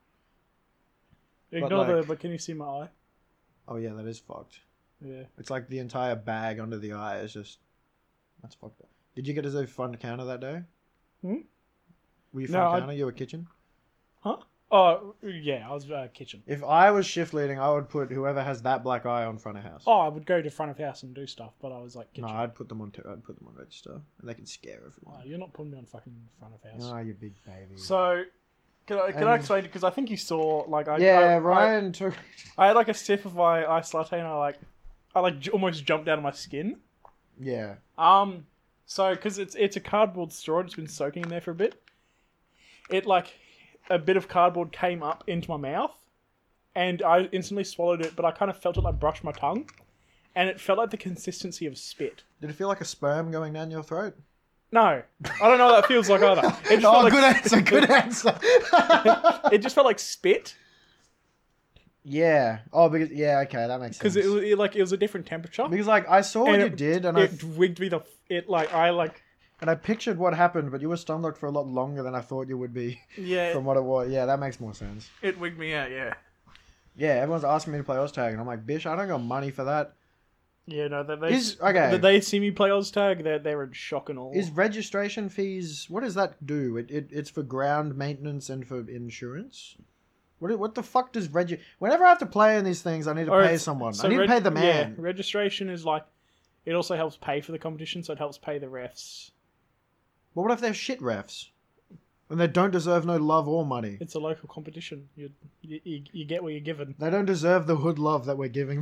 But, Ignore the. like- But can you see my eye? Oh yeah, that is fucked. Yeah. It's like the entire bag under the eye is just. That's fucked up. Did you get as a fun counter that day? Hmm? Were you No, fun I- counter? You were kitchen. Oh yeah, I was uh, kitchen. If I was shift leading, I would put whoever has that black eye on front of house. Oh, I would go to front of house and do stuff, but I was like no, kitchen. I'd put them on. T- I'd put them on register, and they can scare everyone. Oh, you're not putting me on fucking front of house. Oh, you big baby. So, can I, can I And- explain? Because I think you saw like I yeah, I, Ryan took. I, I had like a sip of my ice latte and I like I like j- almost jumped out of my skin. Yeah. Um, so because it's it's a cardboard straw, it's been soaking in there for a bit. It like a bit of cardboard came up into my mouth, and I instantly swallowed it. But I kind of felt it like brush my tongue, and it felt like the consistency of spit. Did it feel like a sperm going down your throat? No, I don't know what that feels like either. It just Oh, felt like, good answer. Good answer. It just felt like spit yeah. Oh, because yeah. Okay, that makes sense. because it was it, like it was a different temperature. because like I saw what and you it- did, and I It wigged me the it like I like and I pictured what happened, but you were stun locked for a lot longer than I thought you would be yeah from what it was. Yeah, that makes more sense. it wigged me out. Yeah. Yeah, everyone's asking me to play Oztag, and I'm like, bitch, I don't got money for that. Yeah, no, they, they, Is- okay. they, they see me play Oztag, they're, they're in shock and all. Is registration fees? What does that do? It, it it's for ground maintenance and for insurance. What what the fuck does regi? Whenever I have to play in these things, I need to Or pay it's- someone. so I need reg- to pay the Yeah, man. registration is like, it also helps pay for the competition, so it helps pay the refs. But what if they're shit refs? And they don't deserve no love or money. It's a local competition. You you, you, you get what you're given. They don't deserve the hood love that we're giving.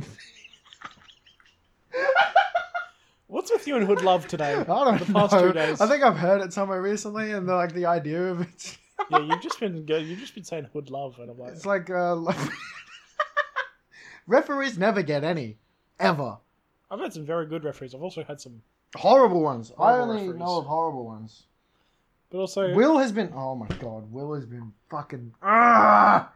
What's with you and Hood Love today? I don't the past know. two days. I think I've heard it somewhere recently, and the, like the idea of it. Yeah, you've just been go- you've just been saying Hood Love, and I'm like, It's like uh, like- referees never get any, ever. I've had some very good referees. I've also had some, Horrible ones. I Horrible only referees. know of horrible ones. but also Will has been. Oh my god, Will has been fucking. Ah!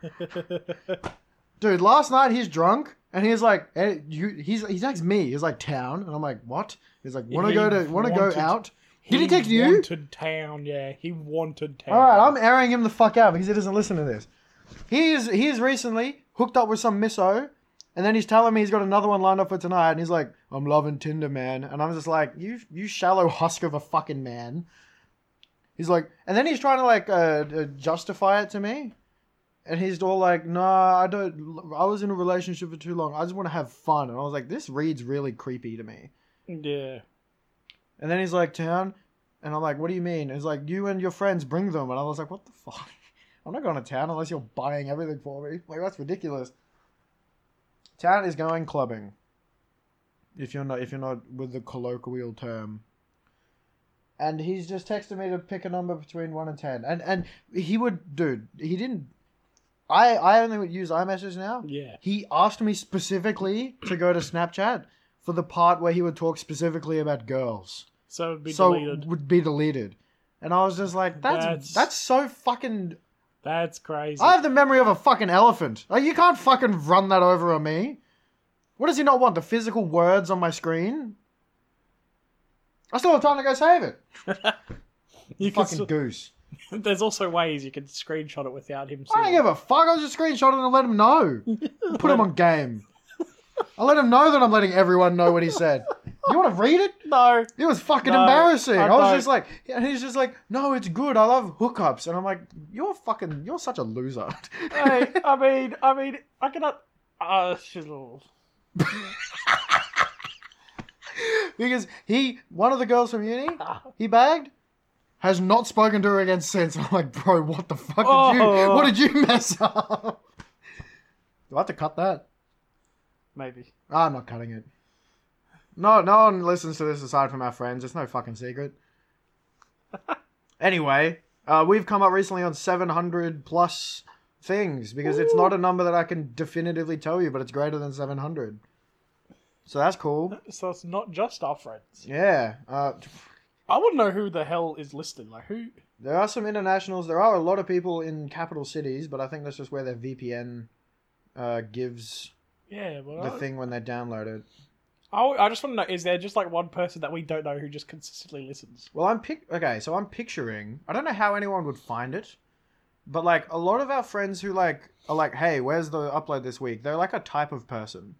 Dude, last night he's drunk and he's like, hey, you, he's he texts me. He's like town, and I'm like, what? He's like, want to He go to want to go wanted- out? Did he text you? Wanted town, yeah. He wanted town. All right, I'm airing him the fuck out because he doesn't listen to this. He's he's recently hooked up with some misso, and then he's telling me he's got another one lined up for tonight, and he's like, I'm loving Tinder, man, and I'm just like, you you shallow husk of a fucking man. He's like, and then he's trying to like uh, uh, justify it to me, and he's all like, nah, I don't. I was in a relationship for too long. I just want to have fun, and I was like, this reads really creepy to me. Yeah. And then he's like, town, and I'm like, what do you mean? And he's like, you and your friends bring them, and I was like, what the fuck? I'm not going to town unless you're buying everything for me. Like, that's ridiculous. Town is going clubbing. If you're not, if you're not with the colloquial term. And he's just texted me to pick a number between one and ten. And and he would, dude, he didn't. I I only would use iMessage now. Yeah. He asked me specifically to go to Snapchat for the part where he would talk specifically about girls. So it'd be so deleted. would be deleted. And I was just like, that's That's- that's so fucking. That's crazy. I have the memory of a fucking elephant. Like, you can't fucking run that over on me. What does he not want? The physical words on my screen? I still have time to go save it. you can Fucking s- goose. There's also ways you can screenshot it without him I don't seeing. give a fuck. I was just screenshotting and let him know. Put him on game. I let him know that I'm letting everyone know what he said. You want to read it? No. It was fucking No, embarrassing. I I, was don't. just like, and he's just like, no, it's good. I love hookups. And I'm like, you're fucking, you're such a loser. Hey, I mean, I mean, I cannot. Uh, shizzle. Because he, one of the girls from uni, he bagged, has not spoken to her again since. I'm like, bro, what the fuck did you, Oh. what did you mess up? Do I have to cut that? Maybe. Ah, I'm not cutting it. No, no one listens to this aside from our friends. It's no fucking secret. Anyway, uh, we've come up recently on seven hundred plus things because it's not a number that I can definitively tell you, but it's greater than seven hundred. So that's cool. So it's not just our friends. Yeah. Uh, I want to know who the hell is listed. Like who? there are some internationals. There are a lot of people in capital cities, but I think that's just where their V P N uh, gives Yeah, but the I, thing when they download it. I, I just want to know: is there just like one person that we don't know who just consistently listens? Well, I'm pic- okay, so I'm picturing. I don't know how anyone would find it, but like a lot of our friends who like are like, "Hey, where's the upload this week?" They're like a type of person.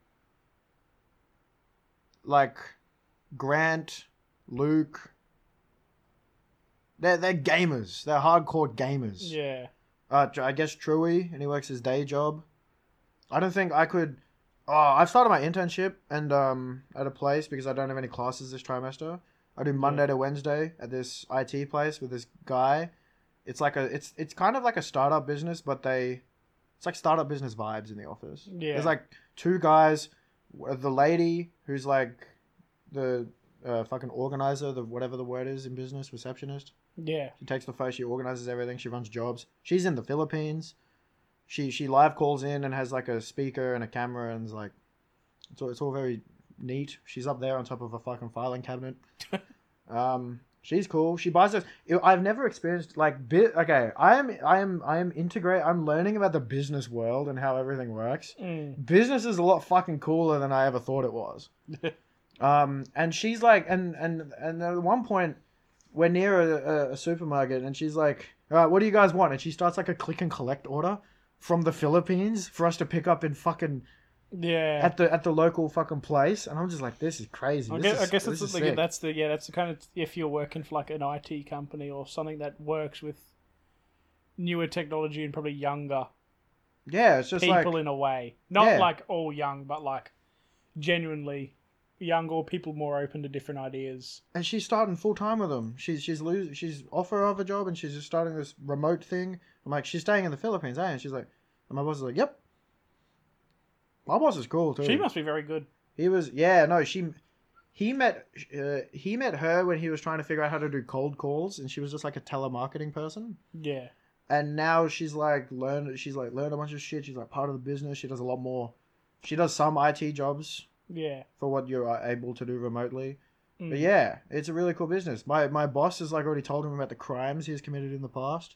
Like Grant, Luke. They're they're gamers. They're hardcore gamers. Yeah. Uh, I guess Truey, and he works his day job. I don't think I could. Oh, I've started my internship and um at a place because I don't have any classes this trimester. I do Monday Yeah. to Wednesday at this I T place with this guy. It's like a it's it's kind of like a startup business, but they it's like startup business vibes in the office. Yeah. There's like two guys, w- the lady who's like the uh, fucking organizer, the whatever the word is in business, receptionist. Yeah. She takes the phone, she organizes everything, she runs jobs. She's in the Philippines. She she live calls in and has like a speaker and a camera and is like it's all, it's all very neat. She's up there on top of a fucking filing cabinet. um she's cool. She buys us I've never experienced like bit okay, I am I am I am integrate I'm learning about the business world and how everything works. Mm. Business is a lot fucking cooler than I ever thought it was. Um, and she's like, and and and at one point, we're near a, a, a supermarket, and she's like, "All right, what do you guys want?" And she starts like a click and collect order from the Philippines for us to pick up in fucking Yeah. at the at the local fucking place. And I'm just like, "This is crazy." I This guess, is, I guess this that's is the, sick. that's the yeah that's the kind of if you're working for like an I T company or something that works with newer technology and probably younger Yeah, it's just people like in a way. Not Yeah. like all young, but like genuinely young or people more open to different ideas. and she's starting full time with them. She's she's lose she's off her other job and she's just starting this remote thing. I'm like, she's staying in the Philippines, eh? And she's like, and my boss is like, yep. My boss is cool too. She must be very good. He was yeah no she he met uh, he met her when he was trying to figure out how to do cold calls and she was just like a telemarketing person. Yeah. And now she's like learned she's like learned a bunch of shit. She's like part of the business. She does a lot more. She does some I T jobs Yeah. for what you're able to do remotely. Mm. But yeah, it's a really cool business. My my boss has like already told him about the crimes he has committed in the past.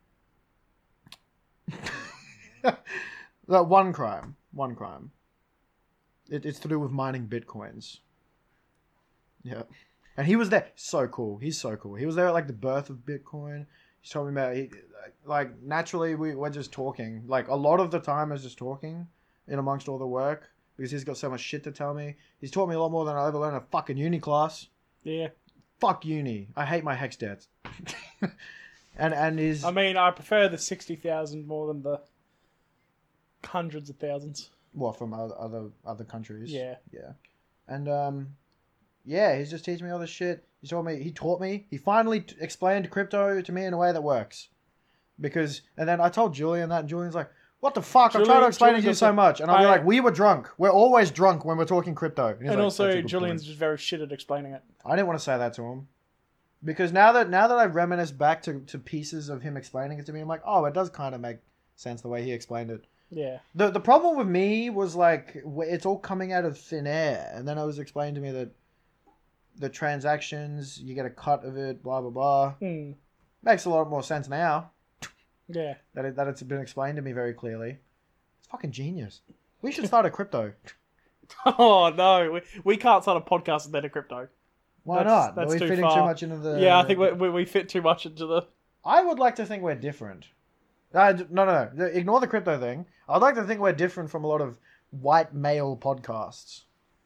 That one crime, one crime. It, it's to do with mining bitcoins. Yeah, and he was there. So cool. He's so cool. He was there at like the birth of Bitcoin. He's talking about he, like naturally we we're just talking. Like a lot of the time is just talking in amongst all the work because he's got so much shit to tell me. He's taught me a lot more than I ever learned in a fucking uni class. Yeah. Fuck uni. I hate my hex debts. and and his I mean, I prefer the sixty thousand more than the hundreds of thousands. what from other other, other countries. Yeah. Yeah. And um yeah, he's just teaching me all this shit. He told me he taught me. He finally t- explained crypto to me in a way that works. Because and then I told Julian that and Julian's like, "What the fuck? I'm trying to Julian- explain it to you Julian's so also- much." And I'll be I- like, "We were drunk. We're always drunk when we're talking crypto." And, he's And like, also, "That's a good Julian's point." just very shit at explaining it. I didn't want to say that to him. Because now that now that I reminisce back to, to pieces of him explaining it to me, I'm like, oh, it does kind of make sense the way he explained it. Yeah. The the problem with me was like w- it's all coming out of thin air, and then it was explained to me that the transactions you get a cut of it, blah blah blah. Hmm. Makes a lot more sense now Yeah. that it, that it's been explained to me very clearly. It's fucking genius. We should start a crypto. Oh no, we, we can't start a podcast without a crypto. Why That's- not? that's Are we too fitting far. too much into the? yeah, I think we, we we fit too much into the. I would like to think we're different. Uh, d- no, no, no. Ignore the crypto thing. I'd like to think we're different from a lot of white male podcasts.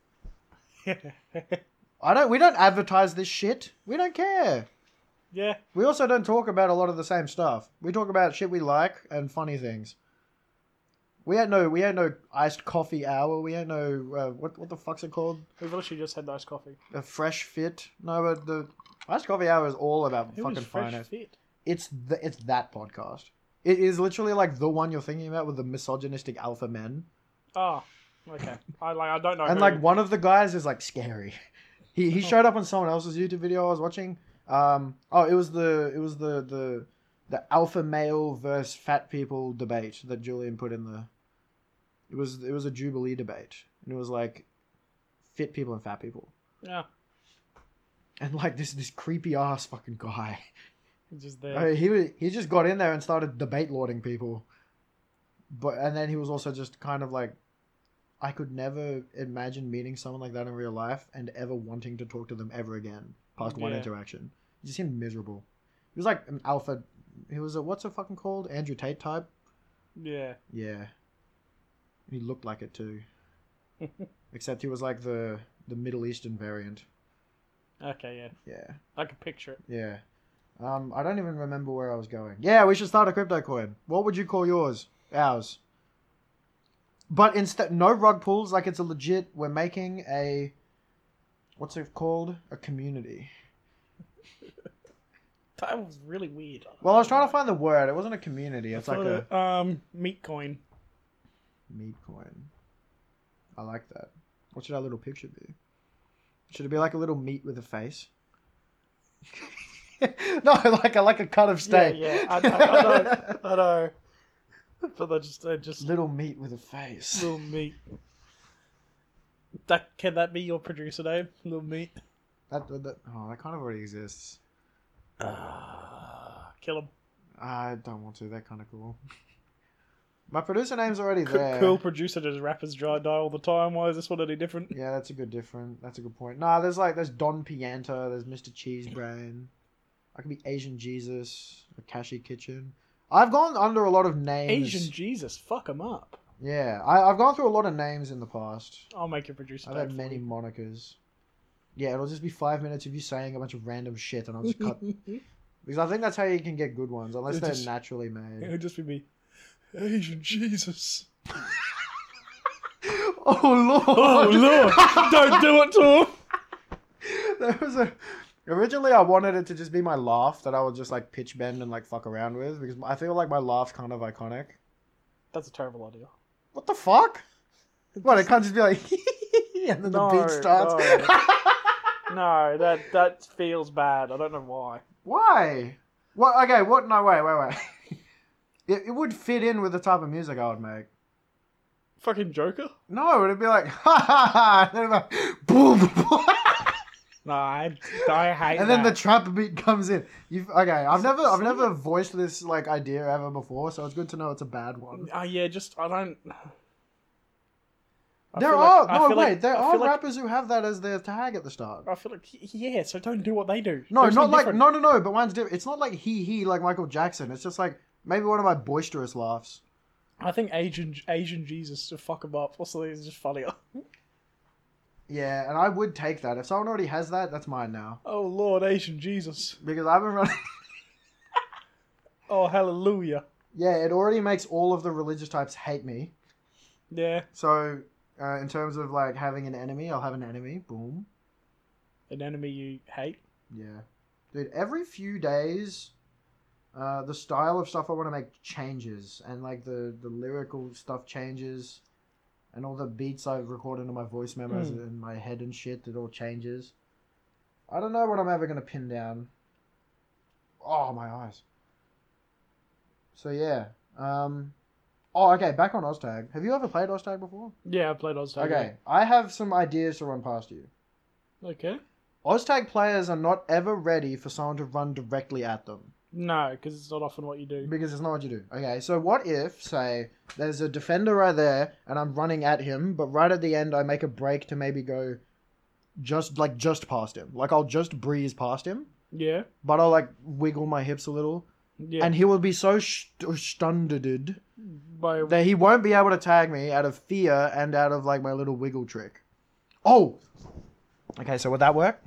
I don't. We don't advertise this shit. We don't care. Yeah. We also don't talk about a lot of the same stuff. We talk about shit we like and funny things. We ain't no. We ain't no iced coffee hour. We ain't no. Uh, what what the fuck's it called? We've literally just had nice coffee. A fresh fit. No, but the iced coffee hour is all about Who fucking was fresh finance. fit? It's the, it's that podcast. It is literally like the one you're thinking about with the misogynistic alpha men. Oh, okay. I like. I don't know. And who. like one of the guys is like scary. He he showed up on someone else's YouTube video I was watching. Um oh it was the it was the the the alpha male versus fat people debate that Julian put in the it was it was a Jubilee debate. And it was like fit people and fat people. Yeah. And like this this creepy ass fucking guy. He's just there. Uh, he was- he just got in there and started debate lording people, but and then he was also just kind of like, I could never imagine meeting someone like that in real life and ever wanting to talk to them ever again past one Yeah. interaction. He just seemed miserable. He was like an alpha. He was a what's it fucking called? Andrew Tate type. Yeah. Yeah. He looked like it too, except he was like the the Middle Eastern variant. Okay. Yeah. Yeah. I can picture it. Yeah. Um, I don't even remember where I was going. Yeah, we should start a crypto coin. What would you call yours? Ours. But instead, no rug pulls. Like it's a legit. We're making a. What's it called? A community. That was really weird. Well, I was trying to find the word. It wasn't a community. It's like a a um meat coin. meat coin. I like that. What should our little picture be? Should it be like a little meat with a face? No, like a like a cut of steak. Yeah, yeah. I, I, I know. I know. But they just, they just Little meat with a face. little meat. That can that be your producer name? Little meat. That, that, that oh, that kind of already exists. Ah, kill him. I don't want to. They're kind of cool. My producer name's already Co- there. Cool producer does rappers dry die all the time. Why is this one any different? Yeah, that's a good different. That's a good point. Nah, there's like there's Don Pianta. There's Mister Cheesebrain. I could be Asian Jesus. Akashi Kitchen. I've gone under a lot of names. Asian Jesus, fuck him up. Yeah, I, I've gone through a lot of names in the past. I'll make your producer I've name had for many you. monikers. Yeah, it'll just be five minutes of you saying a bunch of random shit, and I'll just cut. Because I think that's how you can get good ones, unless It'll they're just- naturally made. It would just be me. Asian Jesus. Oh lord! Oh lord! Don't do it to him. There was a. Originally, I wanted it to just be my laugh that I would just like pitch bend and like fuck around with because I feel like my laugh's kind of iconic. That's a terrible idea. What the fuck? What? It can't just be like, and then No, the beat starts. no. No, that that feels bad. I don't know why. Why? What? Okay. What? No. Wait. Wait. Wait. it, it would fit in with the type of music I would make. Fucking Joker? No, it'd be like, ha ha ha, and then it'd be like, boom, boom. No, I, I hate And then that. the trap beat comes in. You've okay. I've never, I've never voiced this like idea ever before, so it's good to know it's a bad one. Oh yeah, just I don't. I There feel are like- I no feel wait. like- there I are feel like- rappers who have that as their tag at the start. I feel like yeah, so don't do what they do. No, Do not something like different. no, no, no. But mine's different. It's not like he, he like Michael Jackson. It's just like maybe one of my boisterous laughs. I think Asian Asian Jesus to fuck him up. Also, it's just funnier. Yeah, and I would take that if someone already has that. That's mine now Oh Lord, Asian Jesus. because I've been running. Oh hallelujah. Yeah, it already makes all of the religious types hate me. Yeah, So, uh, in terms of like having an enemy, I'll have an enemy. Boom. an enemy you hate. Yeah, dude. Every few days, uh, the style of stuff I want to make changes, and like the the lyrical stuff changes, and all the beats I've recorded in my voice memos Mm. in my head and shit. It all changes. I don't know what I'm ever gonna pin down. Oh, my eyes. So yeah. Um. Oh, okay. Back on Oztag. Have you ever played Oztag before? Yeah, I played Oztag. Okay, I have some ideas to run past you. Okay. Oztag players are not ever ready for someone to run directly at them No, because it's not often what you do. because it's not what you do. Okay, so what if, say, there's a defender right there and I'm running at him, but right at the end I make a break to maybe go just like just past him. Like I'll just breeze past him, Yeah. but I'll like wiggle my hips a little, Yeah. and he will be so st- stunted By that he won't be able to tag me out of fear and out of like my little wiggle trick. Oh! Okay, so would that work?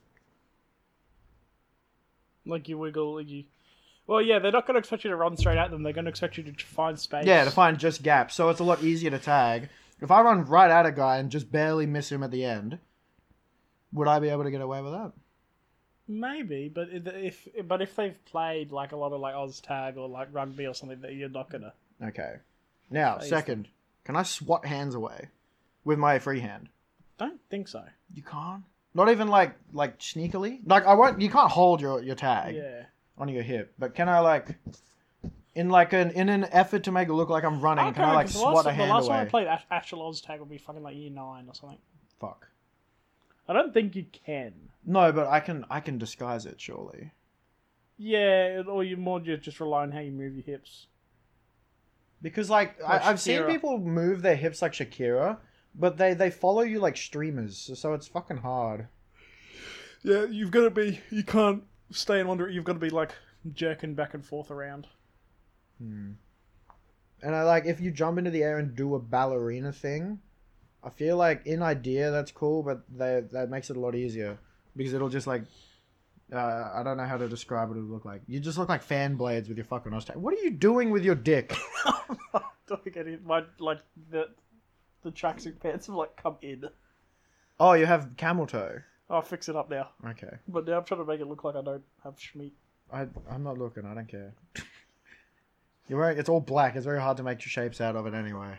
like you wiggle, like you. Well, yeah, they're not going to expect you to run straight at them. They're going to expect you to find space. Yeah, to find just gaps, so it's a lot easier to tag. If I run right at a guy and just barely miss him at the end, would I be able to get away with that? Maybe, but if but if they've played like a lot of like Oztag or like Rugby or something, that you're not gonna. Okay. Now, Phase second, can I swat hands away with my free hand? Don't think so. You can't. Not even like like sneakily. Like I won't. You can't hold your your tag Yeah. on your hip. But can I like, in like an in an effort to make it look like I'm running, Okay, can I like 'cause the swat last, a the hand last away? time I played act- actual Oztag would be fucking like year nine or something. Fuck. I don't think you can. No, but I can I can disguise it surely. Yeah, or you more just just rely on how you move your hips. Because like Like I, I've seen Shakira. people move their hips like Shakira, but they they follow you like streamers, so it's fucking hard. Yeah, you've got to be. You can't stay in one. You've got to be like jerking back and forth around. Hmm. And I like if you jump into the air and do a ballerina thing, I feel like in idea that's cool, but they, that makes it a lot easier because it'll just like uh, I don't know how to describe what it would look like. You just look like fan blades with your fucking Oztag. What are you doing with your dick? Don't get it. My like the the tracksuit pants have like come in. Oh, you have camel toe. I'll fix it up now. Okay, But now I'm trying to make it look like I don't have schmeat. I I'm not looking. I don't care. You're wearing. It's all black. It's very hard to make shapes out of it anyway.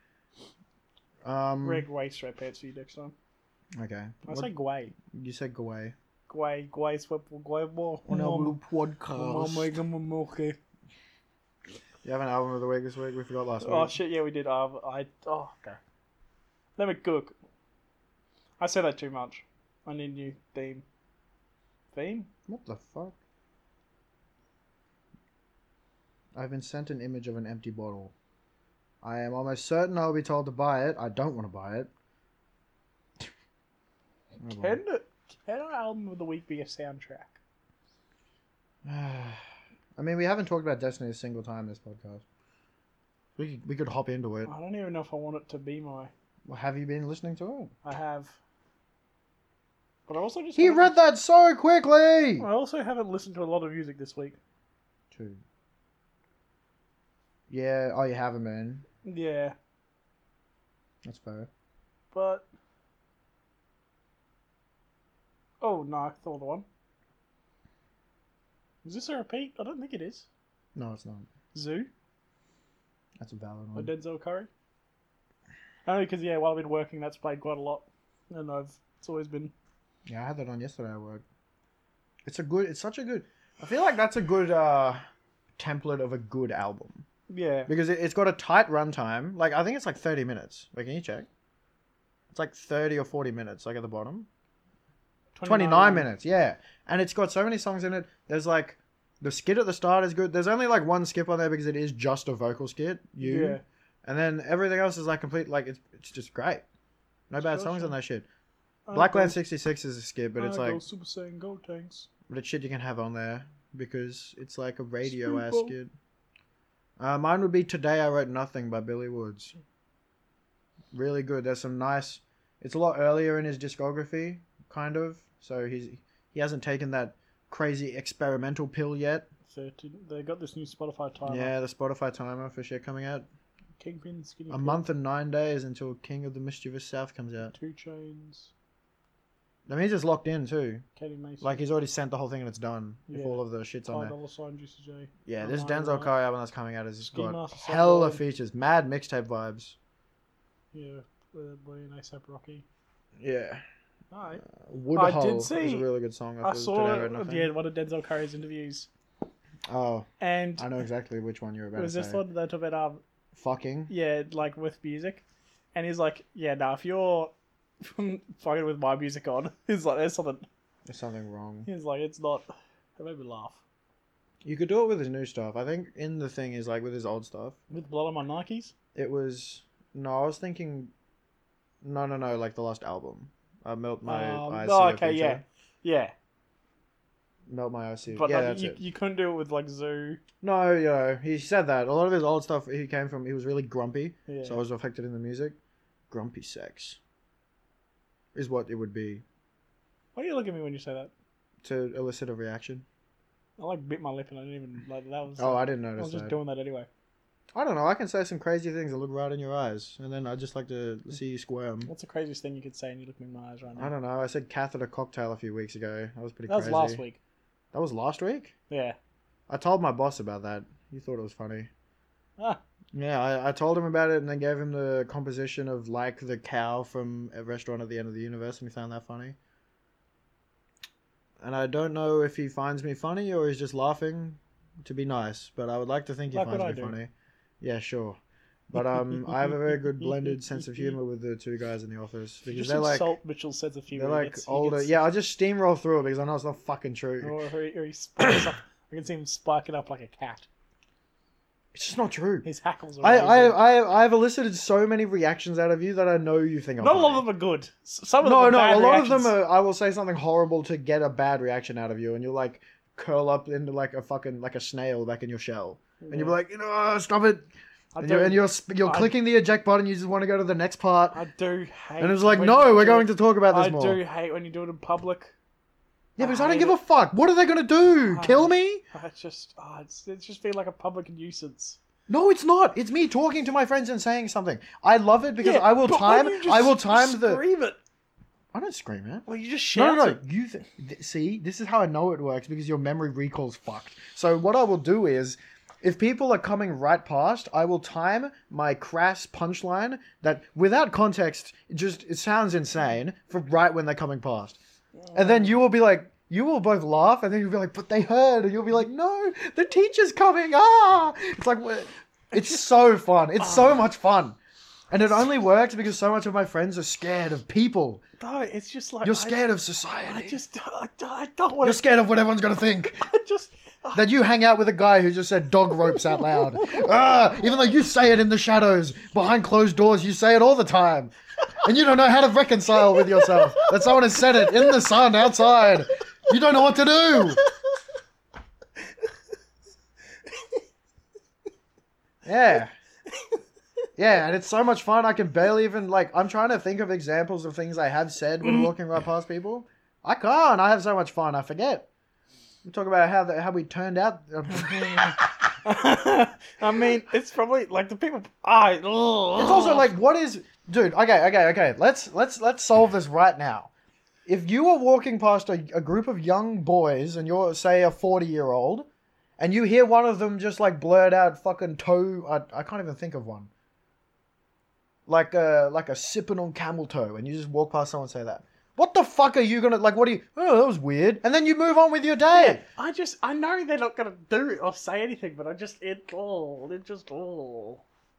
Um. Red grey sweatpants for you next time. Okay. I What- say grey. you said go away. Grey, grey sweat, grey more. On our little Mum podcast. make 'em a milky. You have an album of the week this week? We forgot last week. Oh shit, yeah, we did. Um, I oh okay. Let me cook. I say that too much. I need new theme. Theme? What the fuck? I've been sent an image of an empty bottle. I am almost certain I'll be told to buy it. I don't want to buy it. Oh, well. Can can our album of the week be a soundtrack? I mean, we haven't talked about Destiny a single time this podcast. We could, we could hop into it. I don't even know if I want it to be my. Well, have you been listening to it? I have. But I also just. He haven't- read that so quickly! I also haven't listened to a lot of music this week. Two. Yeah. Oh, you haven't, man. Yeah, That's fair. but oh no, I thought of the one. Is this a repeat? I don't think it is. No, it's not. Zoo That's a valid by one. Denzel Curry. Only because yeah, while I've been working, that's played quite a lot, and I've it's always been. Yeah, I had that on yesterday at work. It's a good. It's such a good. I feel like that's a good uh, template of a good album Yeah, because it, it's got a tight runtime. Like I think it's like thirty minutes. Wait, can you check? It's like thirty or forty minutes. Like at the bottom. twenty-nine minutes, yeah. And it's got so many songs in it. There's like, the skit at the start is good. There's only like one skip on there because it is just a vocal skit. You. Yeah. And then everything else is like complete, like, it's, it's just great. No bad Sure, songs sure. on that shit. I Blackland go- sixty-six is a skip, but I it's go like, Super Saiyan Go Tanks. but it's shit you can have on there because it's like a radio ass Speedball. skit. Uh, mine would be Today I Wrote Nothing by Billy Woods. Really good. There's some nice, it's a lot earlier in his discography, kind of. So he's he hasn't taken that crazy experimental pill yet. thirteen. They got this new Spotify timer. Yeah, the Spotify timer for shit coming out. Kingpin, Skinny A Pimp, month and nine days until King of the Mischievous South comes out. Two Chains, That means it's locked in too. Katie Mason, Like he's already sent the whole thing and it's done. If Yeah. all of the shit's on Ty there. Dolla Sign, Juicy J. Yeah, this Remind Denzel Me. Curry album that's coming out has Ski got Master Seth hella Rollins. features. Mad mixtape vibes. Yeah, uh, Boy and A$AP Rocky. Yeah. Alright. Woodhull I did is see- a really good song. I of saw Today I Wrote it, Nothing. yeah, one of Denzel Curry's interviews. Oh, And I know exactly which one you're it about was to just say. thought they talk about, um, Fucking. yeah, like with music. And he's like, yeah, no, if you're fucking with my music on, he's like, there's something. There's something wrong. He's like, it's not. It made me laugh. You could do it with his new stuff. I think in the thing is like with his old stuff. With blood on my Nikes? It was no, I was thinking. No, no, no. Like the last album. Uh, Melt my Um, eyes. oh, See Your okay, yeah. Future. Yeah. Melt my eyes. See. But yeah, like, that's you, it. you couldn't do it with like Zoo. No, you know, he said that a lot of his old stuff. He came from. He was really grumpy, Yeah. so it was reflected in the music. Grumpy sex. Is what it would be Why do you look at me when you say that? to elicit a reaction. I like bit my lip and I didn't even like that was. Oh, I didn't I notice was just that. doing that anyway. I don't know. I can say some crazy things that look right in your eyes, and then I just like to see you squirm. What's the craziest thing you could say and you look me in my eyes right now? I don't know. I said catheter cocktail a few weeks ago. That was pretty That was crazy. last week. That was last week? Yeah. I told my boss about that. He thought it was funny. Ah. Yeah, I, I told him about it and then gave him the composition of like the cow from a restaurant at the end of the universe, and he found that funny. And I don't know if he finds me funny or he's just laughing to be nice, but I would like to think he Like finds what me I do. funny. Yeah, sure. But um, I have a very good blended sense of humor with the two guys in the office You because just they're like insult Mitchell's sense of humor. they're He like gets- he older. gets- Yeah, I just steamroll through it because I know it's not fucking true. Or, or, he, or he spikes up. I can see him spiking up like a cat. It's just not true. His hackles are I, I, amazing. I, I've elicited so many reactions out of you that I know you think I'm Not a lot funny. of them are good. S- Some of No, them no, are bad a lot of reactions. them are. I will say something horrible to get a bad reaction out of you, and you'll like curl up into like a fucking like a snail back in your shell, and you'll be like, you know, "Ah, stop it, I and do, you're and you're sp- you're I- clicking the eject button. You just want to go to the next part, I do hate. and it's like, when no, you we're do going it- to talk about this I more. do hate when you do it in public. Yeah, because I, I don't hate give a fuck. What are they gonna do? I- Kill me? I just, oh, it's, it's just been like a public nuisance. No, it's not. It's me talking to my friends and saying something. I love it because Yeah, I will but time. when you just I will time the. Scream it. I don't scream it. Well, you just No, shout no, no. it. You th- th- see, this is how I know it works because your memory recall's fucked. So what I will do is, if people are coming right past, I will time my crass punchline that, without context, it just it sounds insane for right when they're coming past, and then you will be like, you will both laugh, and then you'll be like, but they heard, and you'll be like, no, the teacher's coming. Ah, it's like, wh- it's so fun. It's so much fun. And it only works because so much of my friends are scared of people. No, it's just like You're I- scared of I, society. just, I, I don't want You're to. scared of what everyone's gonna think. I just. I- That you hang out with a guy who just said dog ropes out loud. Ah, even though you say it in the shadows, behind closed doors, you say it all the time. And you don't know how to reconcile with yourself that someone has said it in the sun outside. You don't know what to do. Yeah. Yeah, and it's so much fun. I can barely even, like, I'm trying to think of examples of things I have said when walking right past people. I can't. I have so much fun. I forget. We talk about how the, how we turned out. I mean, it's probably like the people. I. It's also like, what is, dude? Okay, okay, okay. Let's let's let's solve this right now. If you were walking past a, a group of young boys and you're, say, a forty year old, and you hear one of them just like blurt out fucking toe, I, I can't even think of one. Like a like a sipping on camel toe, and you just walk past someone and say that. What the fuck are you gonna like? What do you? Oh, that was weird. And then you move on with your day. I just, I know they're not gonna do it or say anything, but I just, it, oh, it just, oh.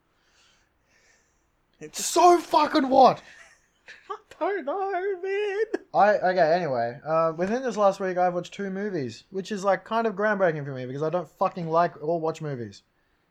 It's So fucking what? I don't know, man. I okay. Anyway, uh, within this last week, I've watched two movies, which is like kind of groundbreaking for me because I don't fucking like or watch movies.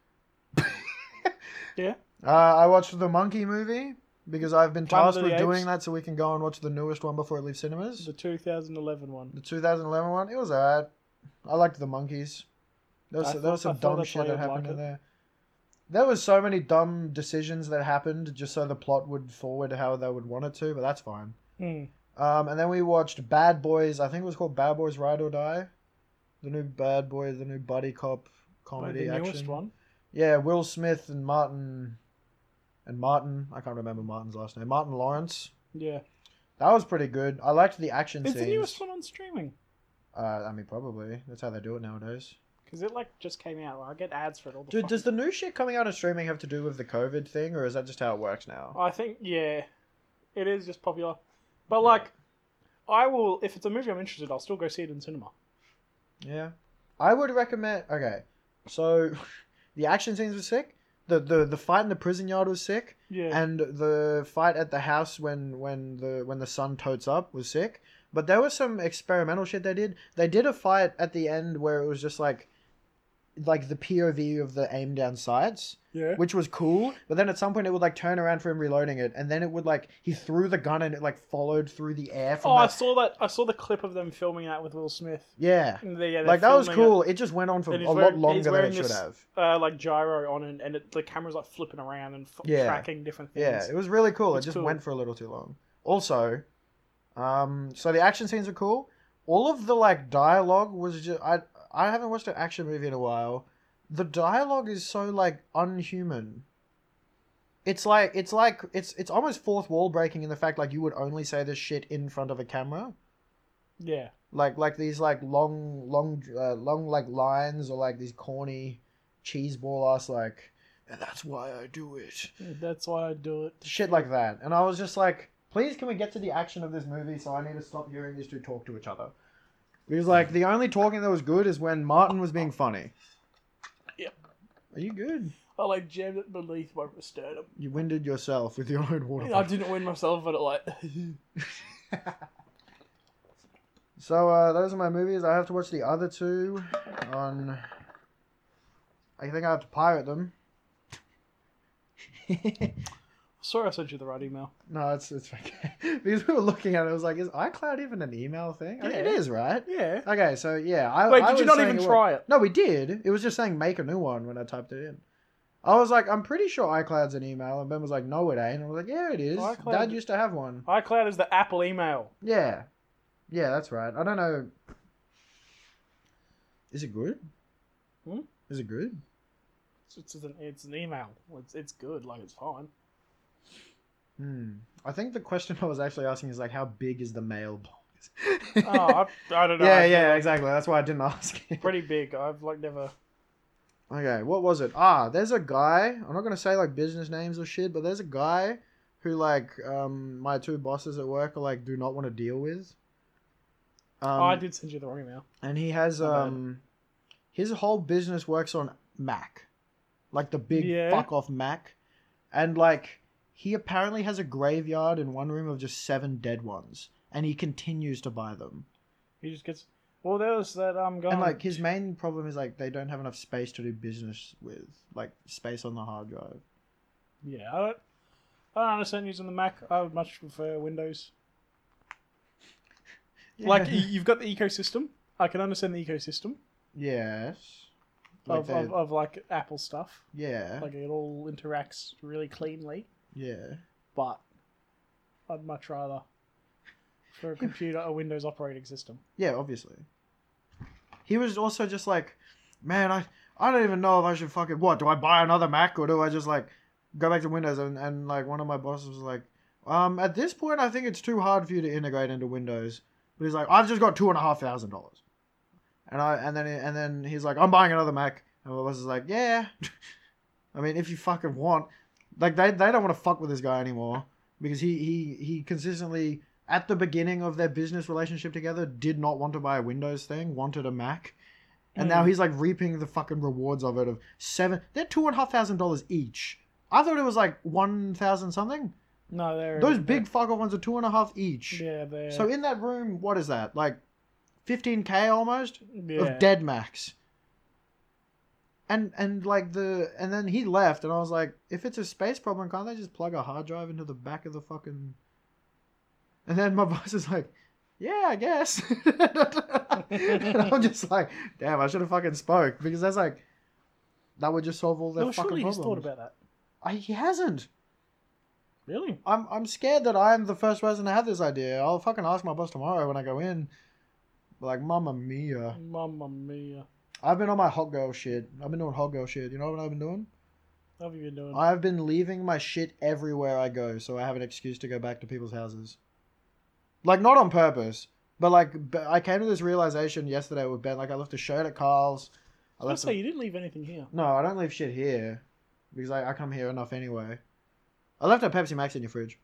Yeah. Uh, I watched the Monkey movie because I've been Planet tasked of the with doing Apes? that, so we can go and watch the newest one before it leaves cinemas. The two thousand eleven one. The two thousand eleven one. It was alright. I liked the monkeys. There was I there was thought- I some thought dumb that's shit why that you'd happened like in it. there. There was so many dumb decisions that happened just so the plot would forward how they would want it to, but that's fine. Hmm. Um, and then we watched Bad Boys. I think it was called Bad Boys Ride or Die. The new Bad Boys, the new buddy cop comedy the action. newest one. Yeah, Will Smith and Martin, and Martin. I can't remember Martin's last name. Martin Lawrence. Yeah. That was pretty good. I liked the action Is scenes. the newest one on streaming? Uh, I mean, probably. That's how they do it nowadays. Because it like just came out. I get ads for it all the Dude, fucking- does the new shit coming out of streaming have to do with the COVID thing, or is that just how it works now? I think, yeah. It is just popular. But like, I will, if it's a movie I'm interested, I'll still go see it in cinema. Yeah. I would recommend. Okay, so the action scenes were sick. The, the the fight in the prison yard was sick, Yeah. and the fight at the house when when the when the sun totes up was sick. But there was some experimental shit they did. They did a fight at the end where it was just like like the P O V of the aim down sights, yeah. which was cool. But then at some point it would like turn around for him reloading it, and then it would like he threw the gun and it like followed through the air from Oh, I that. saw that. I saw the clip of them filming that with Will Smith. Yeah. And they- yeah, they're Like that was filming cool. It. just went on for a And he's lot wearing- he's longer than wearing it should this- have. It, uh, like gyro on, and, and it, the camera's like flipping around and f- Yeah. tracking different things. Yeah, it was really cool. It's it just cool. went for a little too long. Also, um, so the action scenes are cool. All of the like dialogue was just I I haven't watched an action movie in a while. The dialogue is so like unhuman. It's like it's like it's it's almost fourth wall breaking in the fact like you would only say this shit in front of a camera. Yeah. Like like these like long long uh, long like lines or like these corny cheeseball ass like and that's why I do it. That's why I do it. Shit like that. And I was just like, please can we get to the action of this movie so I need to stop hearing these two talk to each other. Because like the only talking that was good is when Martin was being funny. Yep. Are you good? I like jammed it beneath my sternum. You winded yourself with your own water. I didn't win myself, but it like. So uh, those are my movies. I have to watch the other two on. I think I have to pirate them. Sorry, I sent you the right email. No, it's it's okay. Because we were looking at it, I was like, is iCloud even an email thing? I mean, it Yeah. is, right? Yeah. Okay, so yeah. I, Wait, I did you was not saying even it try was- it? No, we did. It was just saying make a new one when I typed it in. I was like, I'm pretty sure iCloud's an email. And Ben was like, no, it ain't. And I was like, yeah, it is. iCloud- Dad used to have one. iCloud is the Apple email. Yeah. Yeah, that's right. I don't know. Is it good? Hmm? Is it good? It's, it's, an, it's an email. It's, it's good. Like, it's fine. Hmm. I think the question I was actually asking is like, how big is the mailbox? Oh, I, I don't know. yeah, I feel yeah, like exactly. That's why I didn't ask. Pretty big. I've, like, never... Okay, what was it? Ah, there's a guy. I'm not gonna say like business names or shit, but there's a guy who like um my two bosses at work are like do not want to deal with. Um, oh, I did send you the wrong email. And he has My bad. um his whole business works on Mac, like the big Yeah. fuck off Mac, and like he apparently has a graveyard in one room of just seven dead ones, and he continues to buy them. He just gets... Well, there was that um guy... And like his main problem is like they don't have enough space to do business with, like space on the hard drive. Yeah, I don't... I don't understand using the Mac. I would much prefer Windows. Like, y- you've got the ecosystem. I can understand the ecosystem yes, like of, the- of, of, like, Apple stuff. yeah, Like, it all interacts really cleanly. yeah. But I'd much rather, for a computer, a Windows operating system. Yeah, obviously. He was also just like, man, I, I don't even know if I should fucking what. Do I buy another Mac or do I just like go back to Windows? And, and like one of my bosses was like, um, at this point, I think it's too hard for you to integrate into Windows. But he's like, I've just got two and a half thousand dollars. And I and then and then he's like, I'm buying another Mac. And my boss is like, yeah. I mean, if you fucking want, like they they don't want to fuck with this guy anymore because he he he consistently at the beginning of their business relationship together did not want to buy a Windows thing, wanted a Mac. And Mm. now he's like reaping the fucking rewards of it of seven. They're two and a half thousand dollars each. I thought it was like one thousand something. No, they're Those big fuck off ones are two and a half each. Yeah, they're So in that room, what is that? Like fifteen K almost yeah. of dead Macs. And and like the and then he left and I was like, if it's a space problem, can't they just plug a hard drive into the back of the fucking? And then my boss is like, yeah, I guess. And I'm just like, damn, I should have fucking spoke because that's like, that would just solve all their Well, fucking surely problems. he's thought about that. I, he hasn't. Really? I'm I'm scared that I'm the first person to have this idea. I'll fucking ask my boss tomorrow when I go in. Like, mamma mia. Mamma mia. I've been on my hot girl shit. I've been doing hot girl shit. You know what I've been doing? What have you been doing? I've been leaving my shit everywhere I go, so I have an excuse to go back to people's houses. Like, not on purpose, but like, b- I came to this realization yesterday with Ben. Like, I left a shirt at Carl's. I I was left. say A... you didn't leave anything here. No, I don't leave shit here because I, I come here enough anyway. I left a Pepsi Max in your fridge,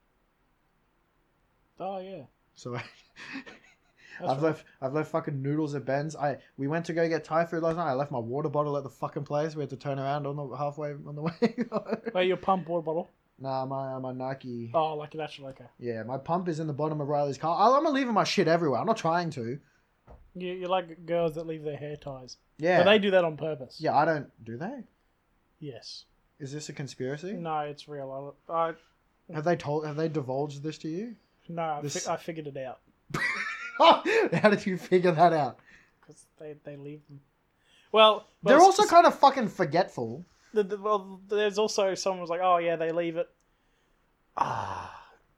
Oh yeah. so I, That's I've right. left. I've left fucking noodles at Ben's. I we went to go get Thai food last night. I left my water bottle at the fucking place. We had to turn around on the halfway on the way. Wait, your pump water bottle? Nah, my my Nike. Oh, like an actual okay. Yeah, my pump is in the bottom of Riley's car. I- I'm not leaving my shit everywhere. I'm not trying to. You you're like girls that leave their hair ties. Yeah. But they do that on purpose. Yeah, I don't. Do they? Yes. Is this a conspiracy? No, it's real. I, I Have they told? Have they divulged this to you? no, I, This- fi- I figured it out How did you figure that out? because they, they leave them. Well, They're well, also kind of fucking forgetful. The, the, well, there's also someone was like, oh yeah, they leave it. Ah.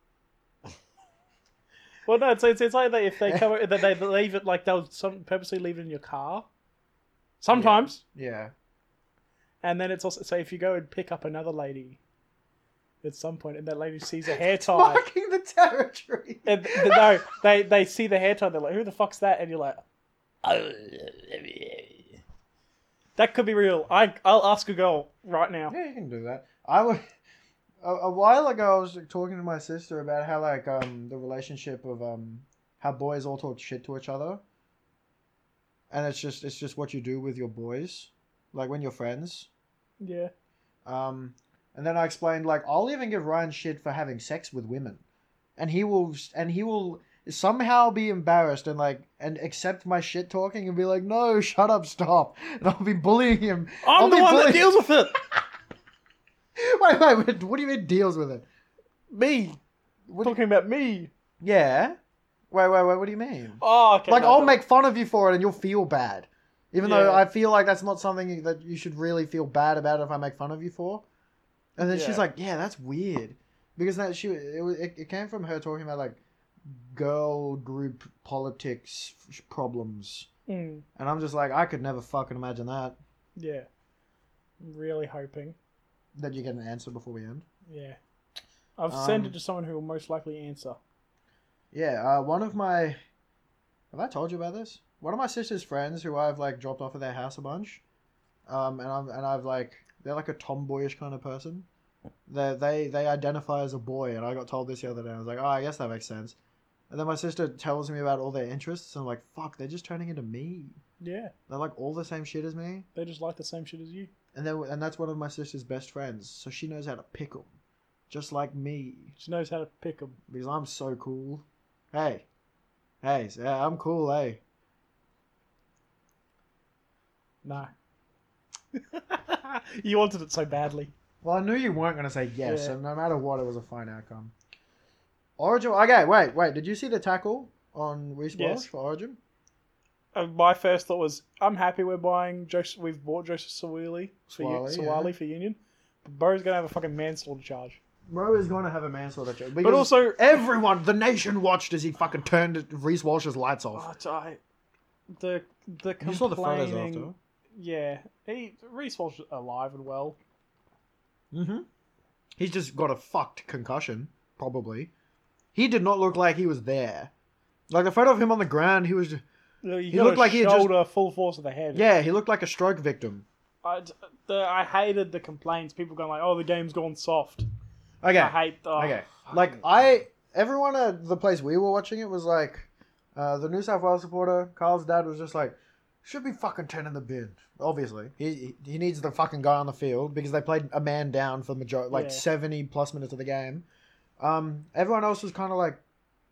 Well, no, it's, it's it's like that if they come that they leave it like they'll some purposely leave it in your car. Sometimes, Yeah. and then it's also so if you go and pick up another lady, at some point, and that lady sees a hair tie, Marking the territory. and th- no, they they see the hair tie, they're like, who the fuck's that? And you're like, oh. That could be real. I I'll ask a girl right now. Yeah, you can do that. I would. A, a while ago, I was like, talking to my sister about how like um the relationship of um how boys all talk shit to each other, and it's just it's just what you do with your boys, like when you're friends. Yeah. Um, and then I explained like I'll even give Ryan shit for having sex with women, and he will and he will somehow be embarrassed and like and accept my shit talking and be like, no, shut up, stop, and I'll be bullying him. I'm I'll the be one that bullying- deals with it. Wait, wait, wait, what do you mean deals with it? Me. What do Talking about me. Yeah. Wait, wait, wait. What do you mean? Oh, okay. Like no, I'll no. make fun of you for it, and you'll feel bad, even though Yeah. I feel like that's not something that you should really feel bad about if I make fun of you for. And then Yeah. she's like, "Yeah, that's weird," because that she it, was- it it came from her talking about like girl group politics f- problems, Mm, and I'm just like, I could never fucking imagine that. yeah. I'm really hoping. That you get an answer before we end. Yeah. I've sent Um, it to someone who will most likely answer. Yeah, uh, one of my have I told you about this? One of my sister's friends who I've like dropped off at their house a bunch, um, and I'm and I've like they're like a tomboyish kind of person. They they they identify as a boy, and I got told this the other day. I was like, oh, I guess that makes sense. And then my sister tells me about all their interests, and I'm like, fuck, they're just turning into me. Yeah. They're like all the same shit as me, They just like the same shit as you. and then and that's one of my sister's best friends, so she knows how to pick 'em, just like me, She knows how to pick them. because I'm so cool. Hey, hey, so, yeah, I'm cool, hey. No. You wanted it so badly. Well, I knew you weren't going to say yes, Yeah. so no matter what, it was a fine outcome. Origin. Okay, wait, wait. Did you see the tackle on Resplash Yes. for Origin? Uh, my first thought was, I'm happy we're buying Joseph. We've bought Joseph Sawali for U- Swally, Sawali yeah. for Union. But Bro's gonna have a fucking manslaughter charge. Bro is going to have a manslaughter charge. But also, everyone, the nation watched as he fucking turned Reese Walsh's lights off. oh, I, the the You saw the photos complaining. after. yeah, he Reece Walsh alive and well. Mm-hmm. He's just got a fucked concussion, probably. He did not look like he was there. Like the photo of him on the ground, he was. Just, You He got looked a like he had just- shoulder full force of the head. yeah, he looked like a stroke victim. I, the, I hated the complaints. People going like, "Oh, the game's gone soft." Okay. I hate. Oh, Okay. fucking- Like I, everyone at the place we were watching it was like, uh, the New South Wales supporter, Carl's dad was just like, should be fucking ten in the bin. Obviously, he he needs the fucking guy on the field because they played a man down for the majority, like Yeah. seventy plus minutes of the game. Um, everyone else was kind of like,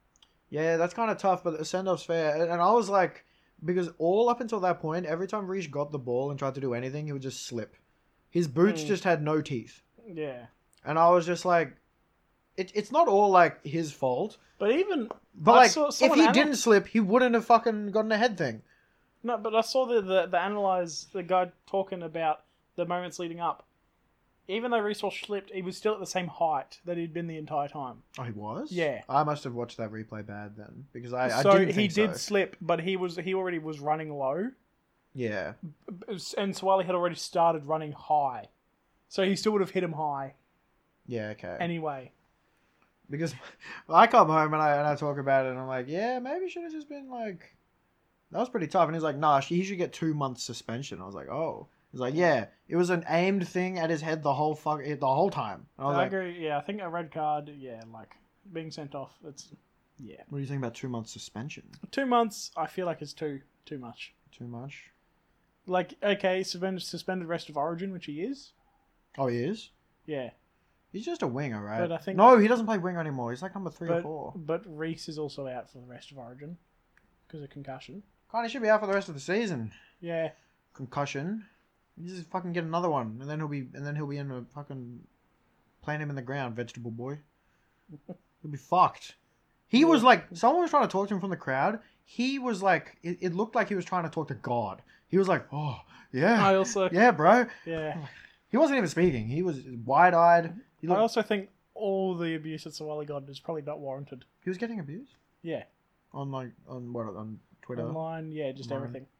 yeah, that's kind of tough, but the send off's fair. And, and I was like, because all up until that point, every time Reece got the ball and tried to do anything, he would just slip. His boots Mm. just had no teeth. yeah. And I was just like, it, it's not all like his fault. But even But I like, saw if someone he anal- didn't slip, he wouldn't have fucking gotten a head thing. no, but I saw the the, the analyze the guy talking about the moments leading up. Even though Reece Walsh slipped, he was still at the same height that he'd been the entire time. Oh, he was? Yeah. I must have watched that replay bad then because I, I so didn't he think did so. slip, but he was he already was running low, Yeah. and Swiley had already started running high, so he still would have hit him high Yeah. Okay. anyway. Because I come home and I and I talk about it and I'm like, yeah, maybe should have just been like, that was pretty tough. And he's like, nah, he should get two months suspension. I was like, oh. He's like, yeah, it was an aimed thing at his head the whole fuck the whole time. And I was I like, agree. Yeah, I think a red card. Yeah, like being sent off. It's yeah, what do you think about two months suspension? two months. I feel like is too too much. Too much? Like okay, suspended suspended rest of Origin, which he is. Oh, he is. Yeah, He's just a winger, right? But I think- no, he doesn't play winger anymore. He's like number three or but four. but Reece is also out for the rest of Origin because of concussion. God, he should be out for the rest of the season. Yeah, Concussion. You just fucking get another one, and then he'll be, and then he'll be in a fucking playing him in the ground, vegetable boy. He'll be fucked. He was like, someone was trying to talk to him from the crowd. He was like, it, it looked like he was trying to talk to God. He was like, oh yeah, I also yeah, bro. yeah. He wasn't even speaking. He was wide eyed. He, I looked- also think all the abuse that Swiley got is probably not warranted. he was getting abused Yeah, on like on what on Twitter. online. Yeah, just Online. everything.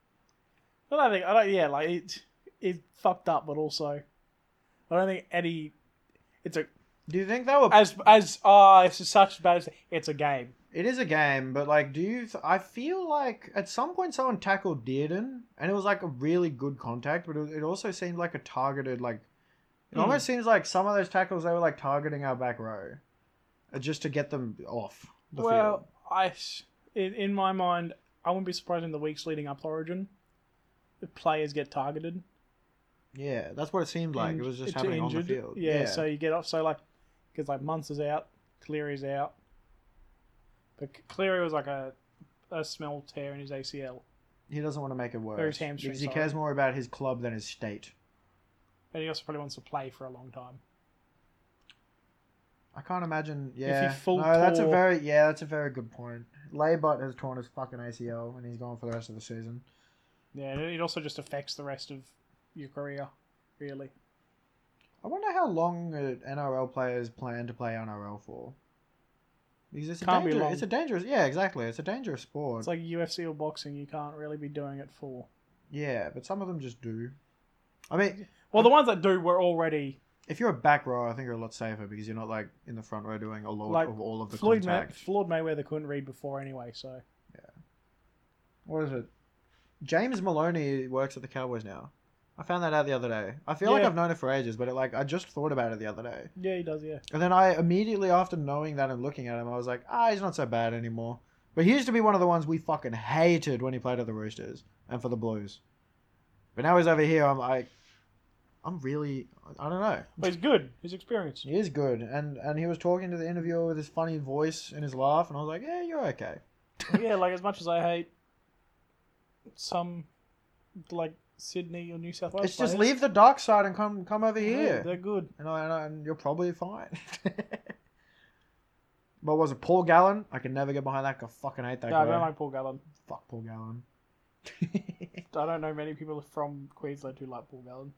But I think I don't. Yeah, like it. It fucked up, but also, I don't think Eddie. It's a Do you think they were? as as ah, it's such bad. As, it's a game. It is a game, but like, do you? Th- I feel like at some point someone tackled Dearden, and it was like a really good contact, but it, it also seemed like a targeted, like, it Hmm. almost seems like some of those tackles they were like targeting our back row, uh, just to get them off the well, field. I in, in my mind, I wouldn't be surprised in the weeks leading up to Origin, the players get targeted. Yeah, that's what it seemed like. in- it was just to happening on injured. the field. Yeah, so you get off. So like, because like Munce is out, Cleary's out, but Cleary was like a a small tear in his A C L, he doesn't want to make it worse Or his hamstring, because he sorry. cares more about his club than his state. and he also probably wants to play for a long time. I can't imagine. Yeah, full no, that's a tore- very yeah, that's a very good point. Laybutt has torn his fucking A C L and he's gone for the rest of the season. Yeah, and it also just affects the rest of your career, really. I wonder how long uh, N R L players plan to play N R L for. Because it's a, Can't be dangerous, long. it's a dangerous, yeah, exactly. It's a dangerous sport. It's like U F C or boxing; you can't really be doing it for. yeah, but some of them just do. I mean, Well, the ones that do were already if you're a back row, I think you're a lot safer because you're not like in the front row doing a lot Like, of all of the Floyd, May- contact. Floyd Mayweather couldn't read before anyway, so What is it? James Maloney works at the Cowboys now. I found that out the other day. I feel like Yeah. I've known it for ages, but it, like I just thought about it the other day. yeah, he does. Yeah, And then I immediately after knowing that and looking at him, I was like, ah, he's not so bad anymore. But he used to be one of the ones we fucking hated when he played at the Roosters and for the Blues. But now he's over here. I'm like, I'm really, I don't know. but he's good. He's experienced. He is good, and and he was talking to the interviewer with his funny voice and his laugh, and I was like, yeah, you're okay. Yeah, like as much as I hate some like Sydney or New South Wales, It's just players, leave the dark side and come come over yeah, here, they're good. and, I, and, I, and you're probably fine. But was it Paul Gallen? I can never get behind that. I fucking hate that No, I guy. don't like Paul Gallen. Fuck Paul Gallen. I don't know many people from Queensland who like Paul Gallen.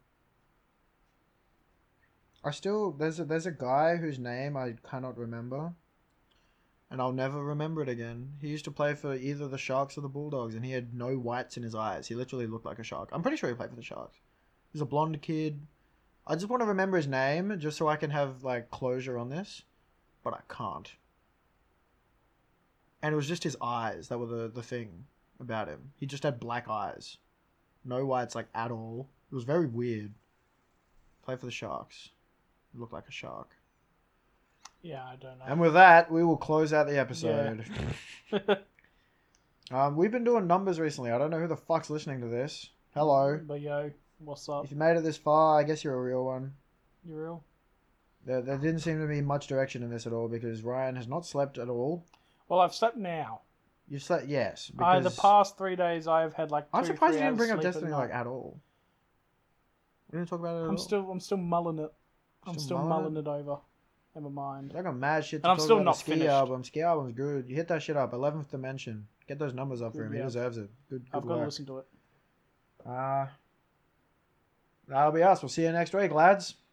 I still there's a there's a guy whose name I cannot remember. and I'll never remember it again. He used to play for either the Sharks or the Bulldogs, and he had no whites in his eyes. He literally looked like a shark. I'm pretty sure he played for the Sharks. He's a blonde kid. I just want to remember his name just so I can have like closure on this, but I can't. And it was just his eyes that were the, the thing about him. He just had black eyes. No whites like at all. It was very weird. Played for the Sharks. He looked like a shark. Yeah, I don't know. And with that, we will close out the episode. Yeah. um, we've been doing numbers recently. I don't know who the fuck's listening to this. Hello. But yo, what's up? If you made it this far, I guess you're a real one. You real? There, there didn't seem to be much direction in this at all because Ryan has not slept at all. Well, I've slept now. You slept, yes. I, Because the past three days, I've had like. Two, I'm surprised three you didn't bring hours up sleep Destiny at like night. at all. We didn't talk about it at I'm all. still, I'm still mulling it. I'm Still still mulling mulling it over in my mind. I got mad shit to And I'm talk still about not the Ski finished. album. Ski album's good. You hit that shit up. eleventh Dimension. Get those numbers up for Good, him. He yeah. deserves it. Good, good I've got to work. listen to it. Uh, that'll be us. We'll see you next week, lads.